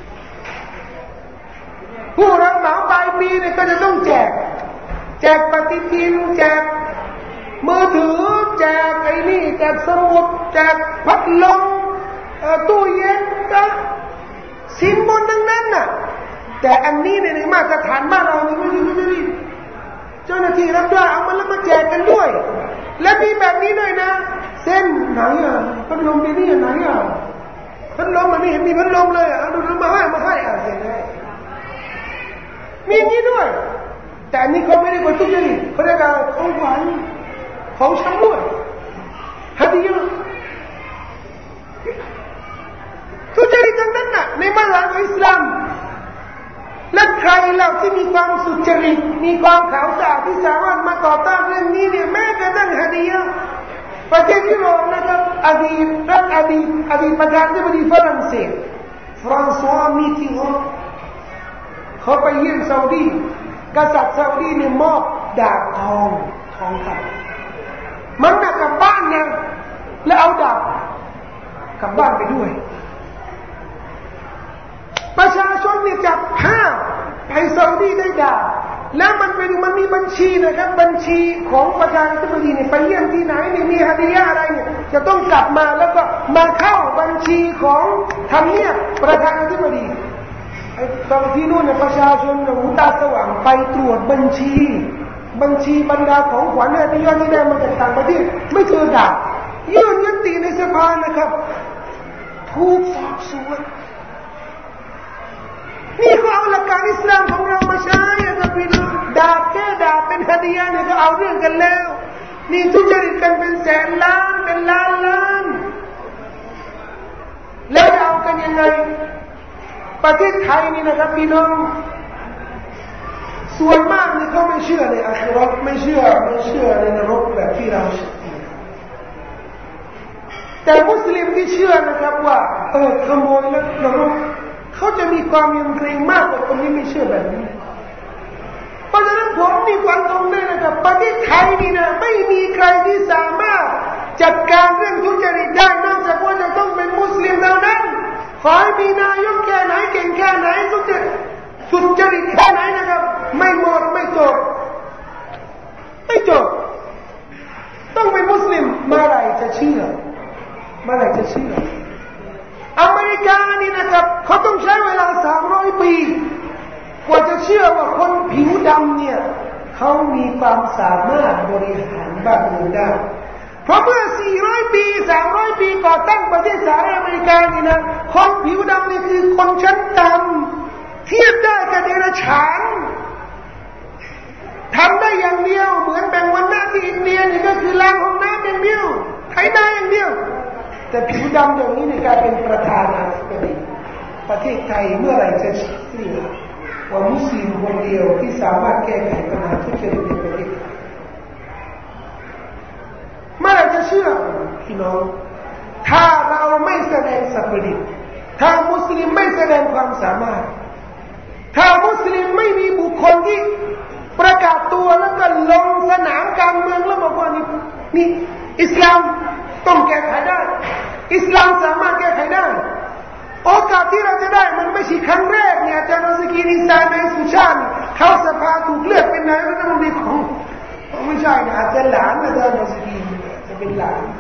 ผู้รับเหมาปลายปีเนี่ยก็จะต้องแจกแจกปฏิทินแจกมือถือแจกไอ้นี่แจกสมุดแจกพัดลมตู้เย็นก็สินบนทั้งนั้นน่ะแต่อันนี้ในมาตรฐานบ้านเรานี่ไม่ใช่ทุจริตเจ้าหน้าที่รับได้เอามาแล้วมาแจกกันด้วยและมีแบบนี้ด้วยนะเส้นไหนอ่ะพัดลมที่นี่ไหนอ่ะพัดลมมันไม่เห็นมีพัดลมเลยอ่ะดูมาให้มาให้อ่ะเสร็จแล้วมีอย่างนี้ด้วยแต่อันนี้เขาไม่ได้เป็นทุจริตเขาเรียกว่าของขวัญของชำร่วยฮัดดี้ทุจริตทั้งนั้นน่ะในมหาวิทยาลัยอิสลามและใครเล่าที่มีความสุจริตมีความขาวสะอาดที่สามารถมาต่อต้านเรื่องนี้เนี่ยแม้กระทั่งฮัดดี้ประเทศยุโรปนะครับอดีตรัฐอดีตอดีตประธานาธิบดีฝรั่งเศสฟรานซัวมีติงอเขาไปเยี่ยมซาอุดีกษัตริย์ซาอุดีเนี่ยมอบดาบทองทองคำมันหนักกับบ้านเนี่ยแล้วเอาดาบกลับบ้านไปด้วยประชาชนเนี่ยจับผ้าไปซาอุดีได้ดาบแล้วมันไปดูมันมีบัญชีนะครับบัญชีของประธานาธิบดีเนี่ยไปเยี่ยมที่ไหนเนี่ยมีฮะดียะอะไรเนี่ยจะต้องกลับมาแล้วก็มาเข้าบัญชีของทำเนียบประธานาธิบดีบางทีนู่นเนี่ยประชาชนหูตาสว่างไปตรวจบัญชีบัญชีบรรดาของขวัญอะไรที่ยอดที่ได้มาจากต่างประเทศไม่เจอด่ายื่นยติในสภานะครับถูกสอบสวนนี่เขาเอาหลักการอิสลามของเรามาใช้นะครับพี่น้องด่าแค่ด่าเป็นฮะดียะห์เนี่ยก็เอาเรื่องกันแล้วนี่ทุจริตกันเป็นแสนล้านเป็นล้านล้านแล้วจะเอากันยังไงประเทศไทยนี่นะครับพี่น้องส่วนมากนี่เขาไม่เชื่อในอาคิเราะห์ไม่เชื่อไม่เชื่อในนรกแบบที่เราเชื่อแต่มุสลิมที่เชื่อนะครับว่าเออขโมยแล้วนรกเขาจะมีความยำเกรงมากกว่าคนที่ไม่เชื่อแบบนี้เพราะฉะนั้นผมมีความตรงนี้นะครับประเทศไทยนี่นะไม่มีใครที่สามารถจัดการเรื่องทุจริตได้นอกจากว่าจะต้องเป็นมุสลิมเท่านั้นขอให้มีนายกแค่ไหนเก่งแค่ไหนทุจริตสุจริตแค่ไหนนะครับไม่หมดไม่จบไม่จบต้องเป็นมุสลิมเมื่อไหร่จะเชื่อเมื่อไหร่จะเชื่ออเมริกานี่นะครับเขาต้องใช้เวลาสามร้อยปีกว่าจะเชื่อว่าคนผิวดำเนี่ยเขามีความสามารถบริหารบ้านเมืองได้เพราะเมื่อสี่ร้อยปีสามร้อยปีก่อตั้งประเทศสหรัฐอเมริกานี่นะคนผิวดำนี่คือคนชั้นต่ำเทียบได้กับเดรัจฉานทำได้อย่างเดียวเหมือนแบ่งวันหน้าที่อินเดียนี่ก็คือล้างห้องน้ำอย่างเดียวไถนาอย่างเดียวแต่ผิวดำอย่างนี้ในการเป็นประธานาธิบดีประเทศไทยเมื่อไหร่จะเชื่อว่ามุสลิมคนเดียวที่สามารถแก้ไขปัญหาทุจริตในประเทศเมื่อไหร่จะเชื่อพี่น้องถ้าเราไม่แสดงสัพพิตถ้ามุสลิมไม่แสดงความสามารถถ้ามุสลิมไม่มีบุคคลที่ประกาศตัวแล้วก็ลงสนามการเมืองแล้วบอกว่านี่นี่อิสลามต้องแก้ไขได้อิสลามสามารถแก้ไขได้โอกาสที่เราจะได้มันไม่ใช่ครั้งแรกเนี่ยอาจารย์รัสกีนิสานในสุชาติเข้าสภาถูกเลือกเป็นนายกรัฐมนตรีของไม่ใช่นะอาจจะหลานอาจารย์รัสกีจะเป็นหลาน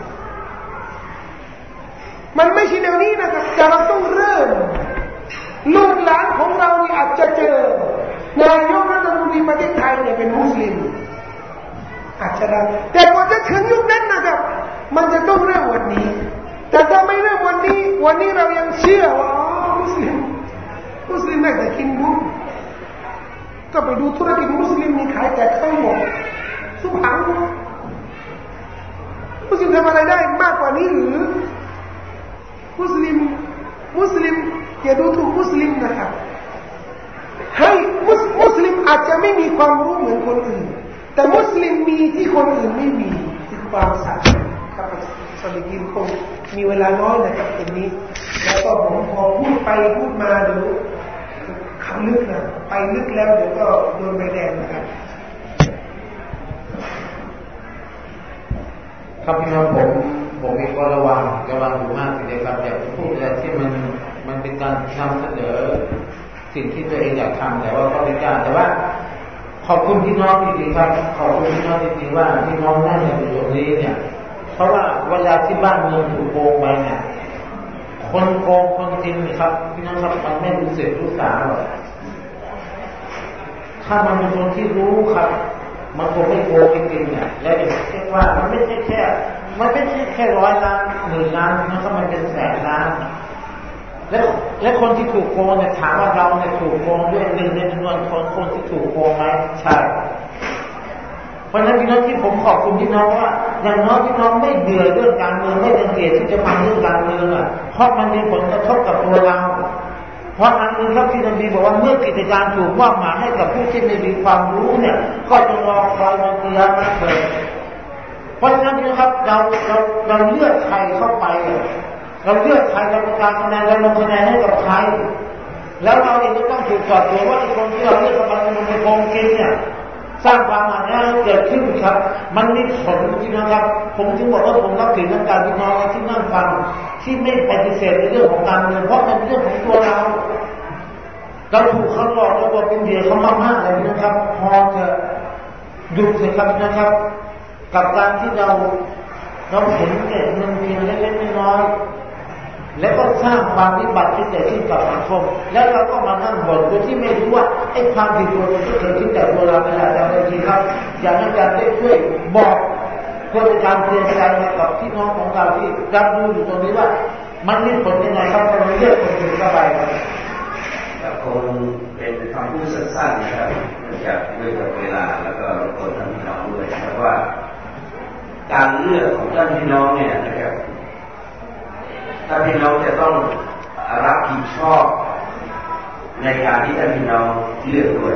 มันไม่ใช่เดี๋ยวนี้นะครับแต่เราต้องเริ่มลูกหลานของเรานี่อาจจะเจอนายกรัฐมนตรีประเทศไทยเนี่ยเป็นมุสลิมอาจจะได้แต่พอจะถึงยุคนั้นนะครับมันจะต้องเริ่มวันนี้แต่ถ้าไม่เริ่มวันนี้วันนี้เรายังเชื่อว่าอ๋อมุสลิมมุสลิมได้แต่กินบุญก็ไปดูธุรกิจมุสลิมนี่ขายแต่ข้าวหมกซุปหางมุสลิมทำอะไรได้มากกว่านี้หรือมุสลิมมุสลิมอย่าดูถูกมุสลิมนะครับให้มุสมุสลิมอาจจะไม่มีความรู้เหมือนคนอื่นแต่มุสลิมมีที่คนอื่นไม่มีคือความสามารถครับสลิกินคงมีเวลาน้อยนะครับตรงนี้แล้วก็ผมพอพูดไปพูดมาเดี๋ยวคำลึกนะไปลึกแล้วเดี๋ยวก็โดนใบแดงนะครับครับพี่น้องผมผมเองก็ระวังระวังอยู่มากทีเดียวครับอย่าพูดอะไรที่มันมันเป็นการนำเสนอสิ่งที่ตัวเองอยากทำแต่ว่าก็ไม่กล้าแต่ว่าขอบคุณพี่น้องจริงๆครับขอบคุณพี่น้องจริงๆว่าพี่น้องนั่งอยู่ตรงนี้เนี่ยเพราะว่าเวลาที่บ้านเมืองถูกโกงไปเนี่ยคนโกงคนจริงครับพี่น้องครับมันไม่รู้สึกรู้สาหรอกถ้ามันเป็นคนที่รู้ครับมันคงไม่โกงจริงๆเนี่ยแล้วอย่างเช่นว่ามันไม่ใช่แค่มันไม่ใช่แค่ร้อยล้านหมื่นล้านนะครับมันเป็นแสนล้านและและคนที่ถูกโกงเนี่ยถามว่าเราเนี่ยถูกโกงด้วยหนึ่งในจำนวนคนคนที่ถูกโกงไหมใช่เพราะฉะนั้นพี่น้องที่ผมขอบคุณพี่น้องว่าอย่างน้อยพี่น้องไม่เบื่อเรื่องการเมืองไม่เป็นเหตุที่จะมาเรื่องการเมืองอ่ะเพราะมันมีผลกระทบกับตัวเราเพราะอันนึงครับที่นบีบอกว่าเมื่อกิจการถูกมอบหมายให้กับผู้ที่ไม่มีความรู้เนี่ยก็จงรอคอยวันเกียรติเถิดเพราะฉะนั้นนะครับเราเราเราเลือกใครเข้าไปเราเลือกใครเราประกาศคะแนนเราลงคะแนนให้กับใครแล้วเราเองก็ต้องถูกสอบสวนว่าไอ้คนที่เราเลือกเข้ามามันเป็นโกงกินเนี่ยสร้างความหนาแน่นเกิดขึ้นครับมันมีผลจริงนะครับผมจึงบอกว่าผมรับถือนักการพี่น้องที่นั่งฟังที่ไม่ปฏิเสธในเรื่องของการเมืองเพราะเป็นเรื่องของตัวเราเราถูกเขาหลอกเราเป็นเหยื่อเขามากๆเลยนะครับพอจะดูสิครับนะครับกับการที่เราเราเห็นเงินเพียงเล็กๆน้อยๆแล้วก็สร้างความวิบัติที่เกิดขึ้นกับสังคมแล้วเราก็มานั่งบ่นโดยที่ไม่รู้ว่าไอ้ความผิดตัวมันเกิดขึ้นจากตัวเราเป็นอะไรจริงครับอย่างนั้นการได้ช่วยบอกเพื่อเป็นการเตือนใจให้กับพี่น้องของเราที่รับรู้อยู่ตรงนี้ว่ามันมีผลยังไงครับเราเลือกคนอื่นเข้าไปครับแต่คงเป็นคำพูดสั้นๆนะครับจากด้วยเวลาแล้วก็รบกวนท่านพี่น้องด้วยนะครับว่าการเลือกของท่านพี่น้องเนี่ยนะครับท่านพี่น้องจะต้องรับผิดชอบในการที่ท่านพี่น้องเลือกด้วย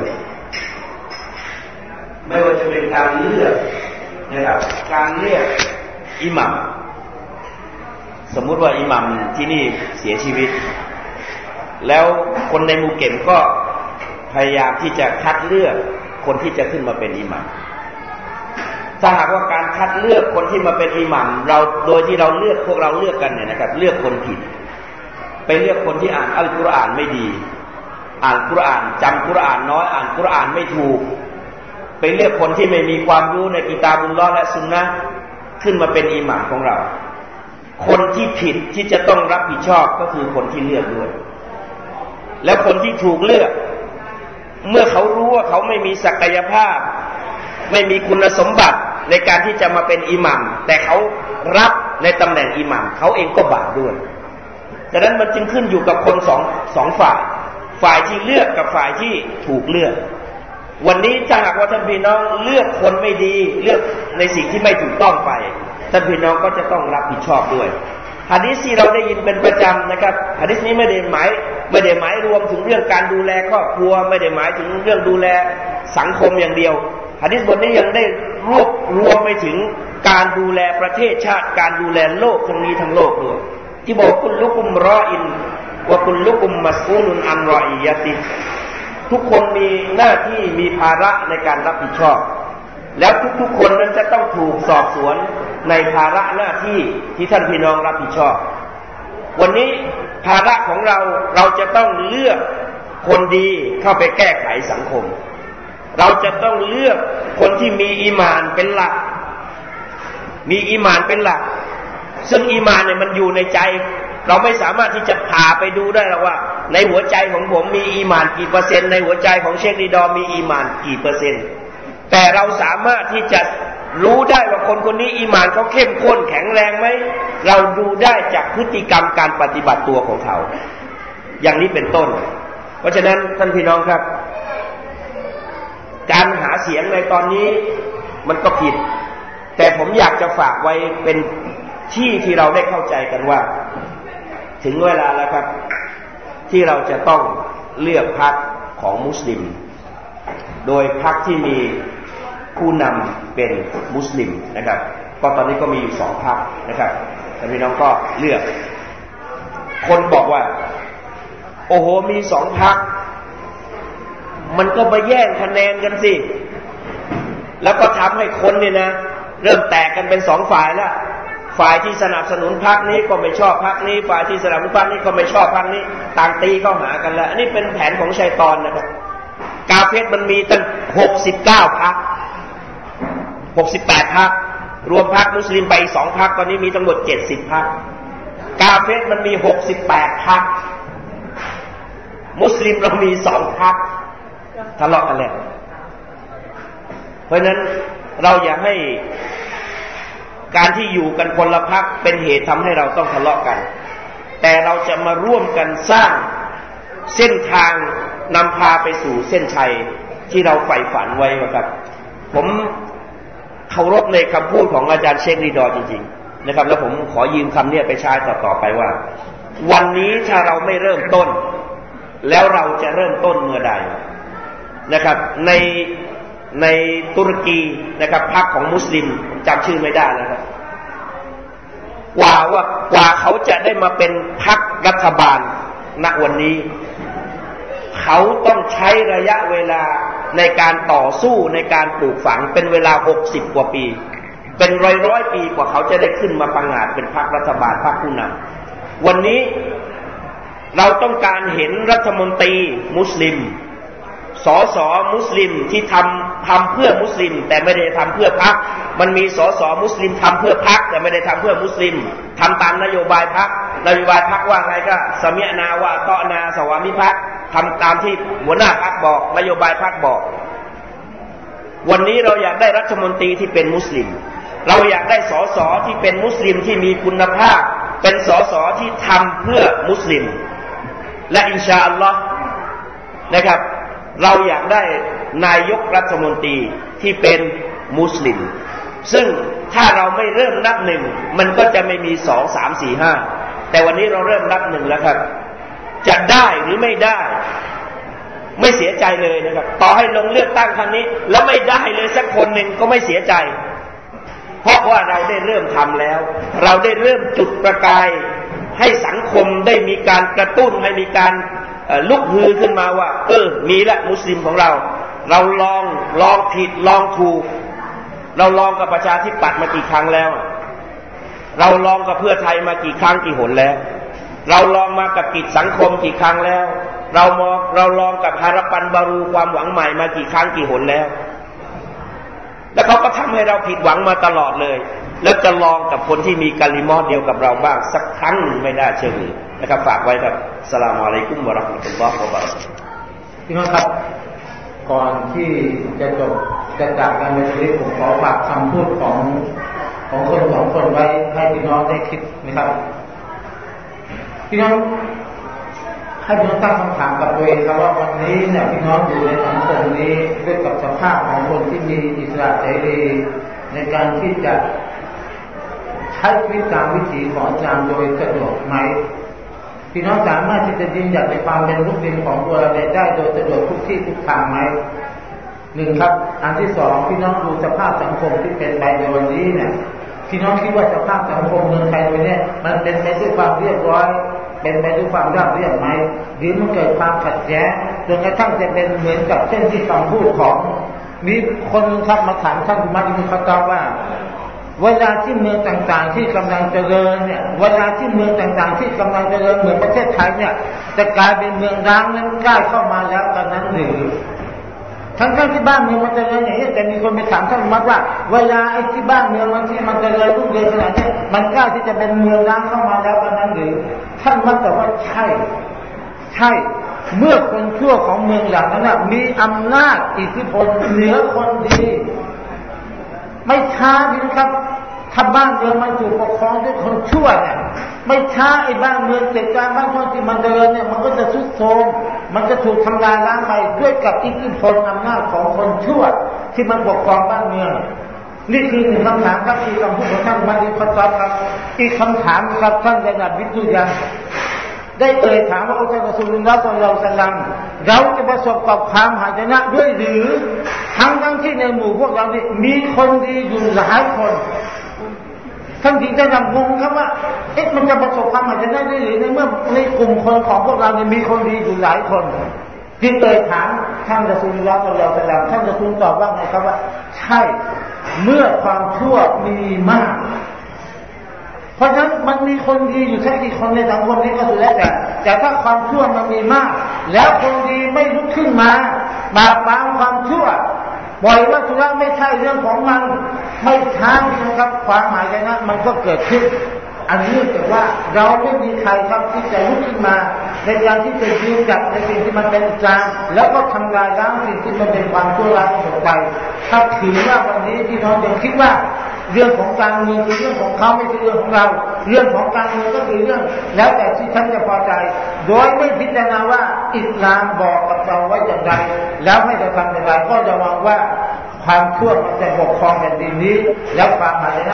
ไม่ว่าจะเป็นการเลือกนะครับการเลือกอิหมัมสมมุติว่าอิหมัมที่นี่เสียชีวิตแล้วคนในหมู่เก็บก็พยายามที่จะคัดเลือกคนที่จะขึ้นมาเป็นอิหมัมถ้าหากว่าการคัดเลือกคนที่มาเป็นอิหมัมเราโดยที่เราเลือกพวกเราเลือกกันเนี่ยนะครับเลือกคนผิดไปเลือกคนที่อ่านอัลกุรอานไม่ดีอ่านกุรอานจำกุรอานน้อยอ่านกุรอานไม่ถูกไปเลือกคนที่ไม่มีความรู้ในกิตาบุลลอฮ์และซุนนะห์ขึ้นมาเป็นอิหม่ามของเราคนที่ผิดที่จะต้องรับผิดชอบก็คือคนที่เลือกด้วยแล้วคนที่ถูกเลือกเมื่อเขารู้ว่าเขาไม่มีศักยภาพไม่มีคุณสมบัติในการที่จะมาเป็นอิหม่ามแต่เขารับในตำแหน่งอิหม่ามเขาเองก็บาปด้วยดังนั้นมันจึงขึ้นอยู่กับคนสองสองฝ่ายฝ่ายที่เลือกกับฝ่ายที่ถูกเลือกวันนี้ถ้าหากว่าท่านพี่น้องเลือกคนไม่ดีเลือกในสิ่งที่ไม่ถูกต้องไปท่านพี่น้องก็จะต้องรับผิดชอบด้วยหะดีษที่เราได้ยินเป็นประจำนะครับหะดีษนี้ไม่ได้หมายไม่ได้หมายรวมถึงเรื่องการดูแลครอบครัวไม่ได้หมายถึงเรื่องดูแลสังคมอย่างเดียวหะดีษบทนี้ยังได้รวบรวมไปถึงการดูแลประเทศชาติการดูแลโลกทั้งนี้ทั้งโลกด้วยที่บอกกุลลุกุมรออินวะกุลลุกุมมัสอูลุนอันรออิยะติทุกคนมีหน้าที่มีภาระในการรับผิดชอบแล้วทุกๆคนนั้นจะต้องถูกสอบสวนในภาระหน้าที่ที่ท่านพี่น้องรับผิดชอบวันนี้ภาระของเราเราจะต้องเลือกคนดีเข้าไปแก้ไขสังคมเราจะต้องเลือกคนที่มีอีหม่านเป็นหลักมีอีหม่านเป็นหลักซึ่งอีหม่านเนี่ยมันอยู่ในใจเราไม่สามารถที่จะผ่าไปดูได้หรอกว่าในหัวใจของผมมีอีหม่านกี่เปอร์เซ็นต์ในหัวใจของเชคดีดอมีอีหม่านกี่เปอร์เซ็นต์แต่เราสามารถที่จะรู้ได้ว่าคนคนนี้อีหม่านเขาเข้มข้นแข็งแรงไหมเราดูได้จากพฤติกรรมการปฏิบัติตัวของเขาอย่างนี้เป็นต้นเพราะฉะนั้นท่านพี่น้องครับการหาเสียงในตอนนี้มันก็ผิดแต่ผมอยากจะฝากไว้เป็นที่ที่เราได้เข้าใจกันว่าถึงเวลาแล้วครับที่เราจะต้องเลือกพรรคของมุสลิมโดยพรรคที่มีผู้นำเป็นมุสลิมนะครับก็ตอนนี้ก็มีอยู่สองพรรคนะครับท่านพี่น้องก็เลือกคนบอกว่าโอ้โหมีสองพรรคมันก็มาแย่งคะแนนกันสิแล้วก็ทำให้คนเนี่ยนะเริ่มแตกกันเป็นสองฝ่ายแล้วฝ่ายที่สนับสนุนพรรคนี้ก็ไม่ชอบพรรคนี้ฝ่ายที่สนับสนุนพรรคนี้ก็ไม่ชอบพรรคนี้ต่างตีเข้าหากันแล้วอันนี้เป็นแผนของชัยฏอนนะครับกาเฟรมันมีตั้งหกสิบเก้าพรรคหกสิบแปดพรรครวมพรรคมุสลิมไปอีกสองพรรคตอนนี้มีทั้งหมดเจ็ดสิบพรรคกาเฟรมันมีหกสิบแปดพรรคมุสลิมเรามีสองพรรคทะเลาะกันแล้วเพราะฉะนั้นเราอย่าให้การที่อยู่กันคนละพรรคเป็นเหตุทำให้เราต้องทะเลาะกันแต่เราจะมาร่วมกันสร้างเส้นทางนำพาไปสู่เส้นชัยที่เราใฝ่ฝันไว้ครับผมเคารพในคำพูดของอาจารย์เชครีดอจริงๆนะครับแล้วผมขอยืมคำนี้ไปใช้ต่อๆไปว่าวันนี้ถ้าเราไม่เริ่มต้นแล้วเราจะเริ่มต้นเมื่อใดนะครับในในตุรกีนะครับพรรคของมุสลิมจำชื่อไม่ได้นะครับกว่าว่ากว่าเขาจะได้มาเป็นพรรครัฐบาลณวันนี้เขาต้องใช้ระยะเวลาในการต่อสู้ในการปลูกฝังเป็นเวลาหกสิบกว่าปีเป็นร้อยร้อยปีกว่าเขาจะได้ขึ้นมาประกาศเป็นพรรครัฐบาลพรรคผู้นำวันนี้เราต้องการเห็นรัฐมนตรีมุสลิมสสมุสลิมที่ทำทำเพื่อมุสลิมแต่ไม่ได้ทำเพื่อพรรคมันมีสสมุสลิมทำเพื่อพรรคแต่ไม่ได้ทำเพื่อมุสลิมทำตามนโยบายพรรคนโยบายพรรคว่าไงก็สมินาว่าตอนาสวามิภักดิ์ทำตามที่หัวหน้าพรรคบอกนโยบายพรรคบอกวันนี้เราอยากได้รัฐมนตรีที่เป็นมุสลิมเราอยากได้สสที่เป็นมุสลิมที่มีคุณภาพเป็นสสที่ทำเพื่อมุสลิมและอินชาอัลลอฮ์นะครับเราอยากได้นายกรัฐมนตรีที่เป็นมุสลิมซึ่งถ้าเราไม่เริ่มนับหนึ่งมันก็จะไม่มีสองสามสี่ห้าแต่วันนี้เราเริ่มนับหนึ่งแล้วครับจะได้หรือไม่ได้ไม่เสียใจเลยนะครับต่อให้ลงเลือกตั้งครั้งนี้แล้วไม่ได้เลยสักคนหนึ่งก็ไม่เสียใจเพราะว่าเราได้เริ่มทำแล้วเราได้เริ่มจุดประกายให้สังคมได้มีการกระตุ้นให้มีการลุกฮือขึ้นมาว่าเออมีละมุสลิมของเราเราลองลองผิดลองถูกเราลองกับประชาธิปัตย์มากี่ครั้งแล้วเราลองกับเพื่อไทยมากี่ครั้งกี่หนแล้วเราลองมากับกิจสังคมกี่ครั้งแล้วเรามองเราลองกับฮาราปันบารูความหวังใหม่มากี่ครั้งกี่หนแล้วแล้วเขาก็ทำให้เราผิดหวังมาตลอดเลยแล้วจะลองกับคนที่มีกะลิมอเดียวกับเราบ้างสักครั้งหนึ่งไม่ได้เชื่อหรือนะครับฝากไว้ครับอัสสลามุอะลัยกุมวะเราะห์มะตุลลอฮ์วะบะเราะกาตุฮ์พี่น้องครับก่อนที่จะจบจะจากกันในวันนี้ผมขอฝากคำพูดของของคนสองคนไว้ให้พี่น้องได้คิดนะครับพี่น้องให้พี่น้องตั้งคำถามกับตัวเองครับว่าวันนี้เนี่ยพี่น้องอยู่ในสังคมนี้ด้วยกับสภาพของคนที่มีอิสระเสรีในการที่จะใช้ชีวิตตามวิถีของอาจารย์โดยสะดวกไหมพี่น้องสามารถที่จะยืนหยัดในความเป็นมุสลิมของตัวเราได้โดยสะดวกทุกที่ทุกทางไหมหนึ่งครับอันที่สองพี่น้องดูสภาพสังคมที่เป็นไปในวันนี้เนี่ยพี่น้องคิดว่าสภาพสังคมเมืองไทยวันนี้มันเป็นไปด้วยความเรียบร้อยเป็นไปด้วยความราบเรียบไหมหรือมันเกิดความขัดแย้งจนกระทั่งจะเป็นเหมือนกับเช่นที่คำพูดของมีคนครับมาถามท่านอุมัรอิบนุ ค็อฏฏอบว่าเวลาที่เมืองต่างๆที่กำลังเจริญเนี่ยเวลาที่เมืองต่างๆที่กำลังเจริญเหมือนประเทศไทยเนี่ยจะกลายเป็นเมืองร้างนั้นใกล้เข้ามาแล้วตอนนั้นหรือทั้งๆที่บ้านเมืองมันเจริญอย่างนี้แต่มีคนไปถามท่านอุมัรว่าเวลาไอ้ที่บ้านเมืองมันที่มันเจริญรุ่งเรืองขนาดนี้มันกล้าที่จะเป็นเมืองร้างเข้ามาแล้วตอนนั้นหรือท่านอุมัรตอบว่าใช่ใช่เมื่อคนชั่วของเมืองเหล่านั้นมีอำนาจอิทธิพลเหนือคนดีไม่ช้าพี่ครับถ้าบ้านเมืองมันถูกปกครองด้วยคนชั่วเนี่ยไม่ช้าไอ้บ้านเมืองเกิดการบ้านเมืองที่มันเดินเนี่ยมันก็จะทรุดโทรมมันจะถูกทำลายล้างไปด้วยกับอิทธิพลอำนาจของคนชั่วที่มันปกครองบ้านเมืองนี่คือหนึ่งคำถามครับที่คำพูดของท่านอุมัรอิบนุ ค็อฏฏอบครับอีกคำถามครับท่านระดับวิทยาได้เอ่ยถามว่าองค์การรอซูลุลลอฮ์ ศ็อลลัลลอฮุอะลัยฮิวะซัลลัมเราจะประสบกับความหายนะด้วยหรือทั้งทั้งที่ในหมู่พวกเราเนี่ยมีคนดีอยู่หลายคนท่านที่จะนำงงครับว่าเอ๊ะมันจะประสบความหายนะได้หรือในเมื่อในกลุ่มคนของพวกเราเนี่ยมีคนดีอยู่หลายคนที่เอ่ยถามท่านรอซูลุลลอฮ์ ศ็อลลัลลอฮุอะลัยฮิวะซัลลัมท่านรอซูลตอบว่าไงครับว่าใช่เมื่อความชั่วมีมากเพราะฉะนั้นมันมีคนดีอยู่แค่กี่คนในสังคมนี้ก็สุดแล้วแต่แต่ถ้าความชั่วมันมีมากแล้วคนดีไม่ลุกขึ้นมาปราบปรามความชั่วปล่อยว่าสุราไม่ใช่เรื่องของมันไม่ช้านะครับความหมายเลยนะมันก็เกิดขึ้นอันนี้แต่ว่าเราไม่มีใครครับที่จะลุกขึ้นมาในการที่จะยืนหยัดในสิ่งที่มันเป็นกลางแล้วก็ทำลายล้างสิ่งที่มันเป็นความชั่วร้ายออกไปถ้าถือว่าวันนี้ที่น้องยังคิดว่าเรื่องของการเมืองคือเรื่องของเขาไม่ใช่เรื่องของเราเรื่องของการเมืองก็คือเรื่องแล้วแต่ที่ท่านจะพอใจโดยไม่พิจารณาว่าอิสลามบอกกับเราไว้อย่างไรแล้วให้เราทำอย่างไรก็จะมองว่าความชั่วมันจะปกครองแผ่นดินนี้แล้วความหายนะ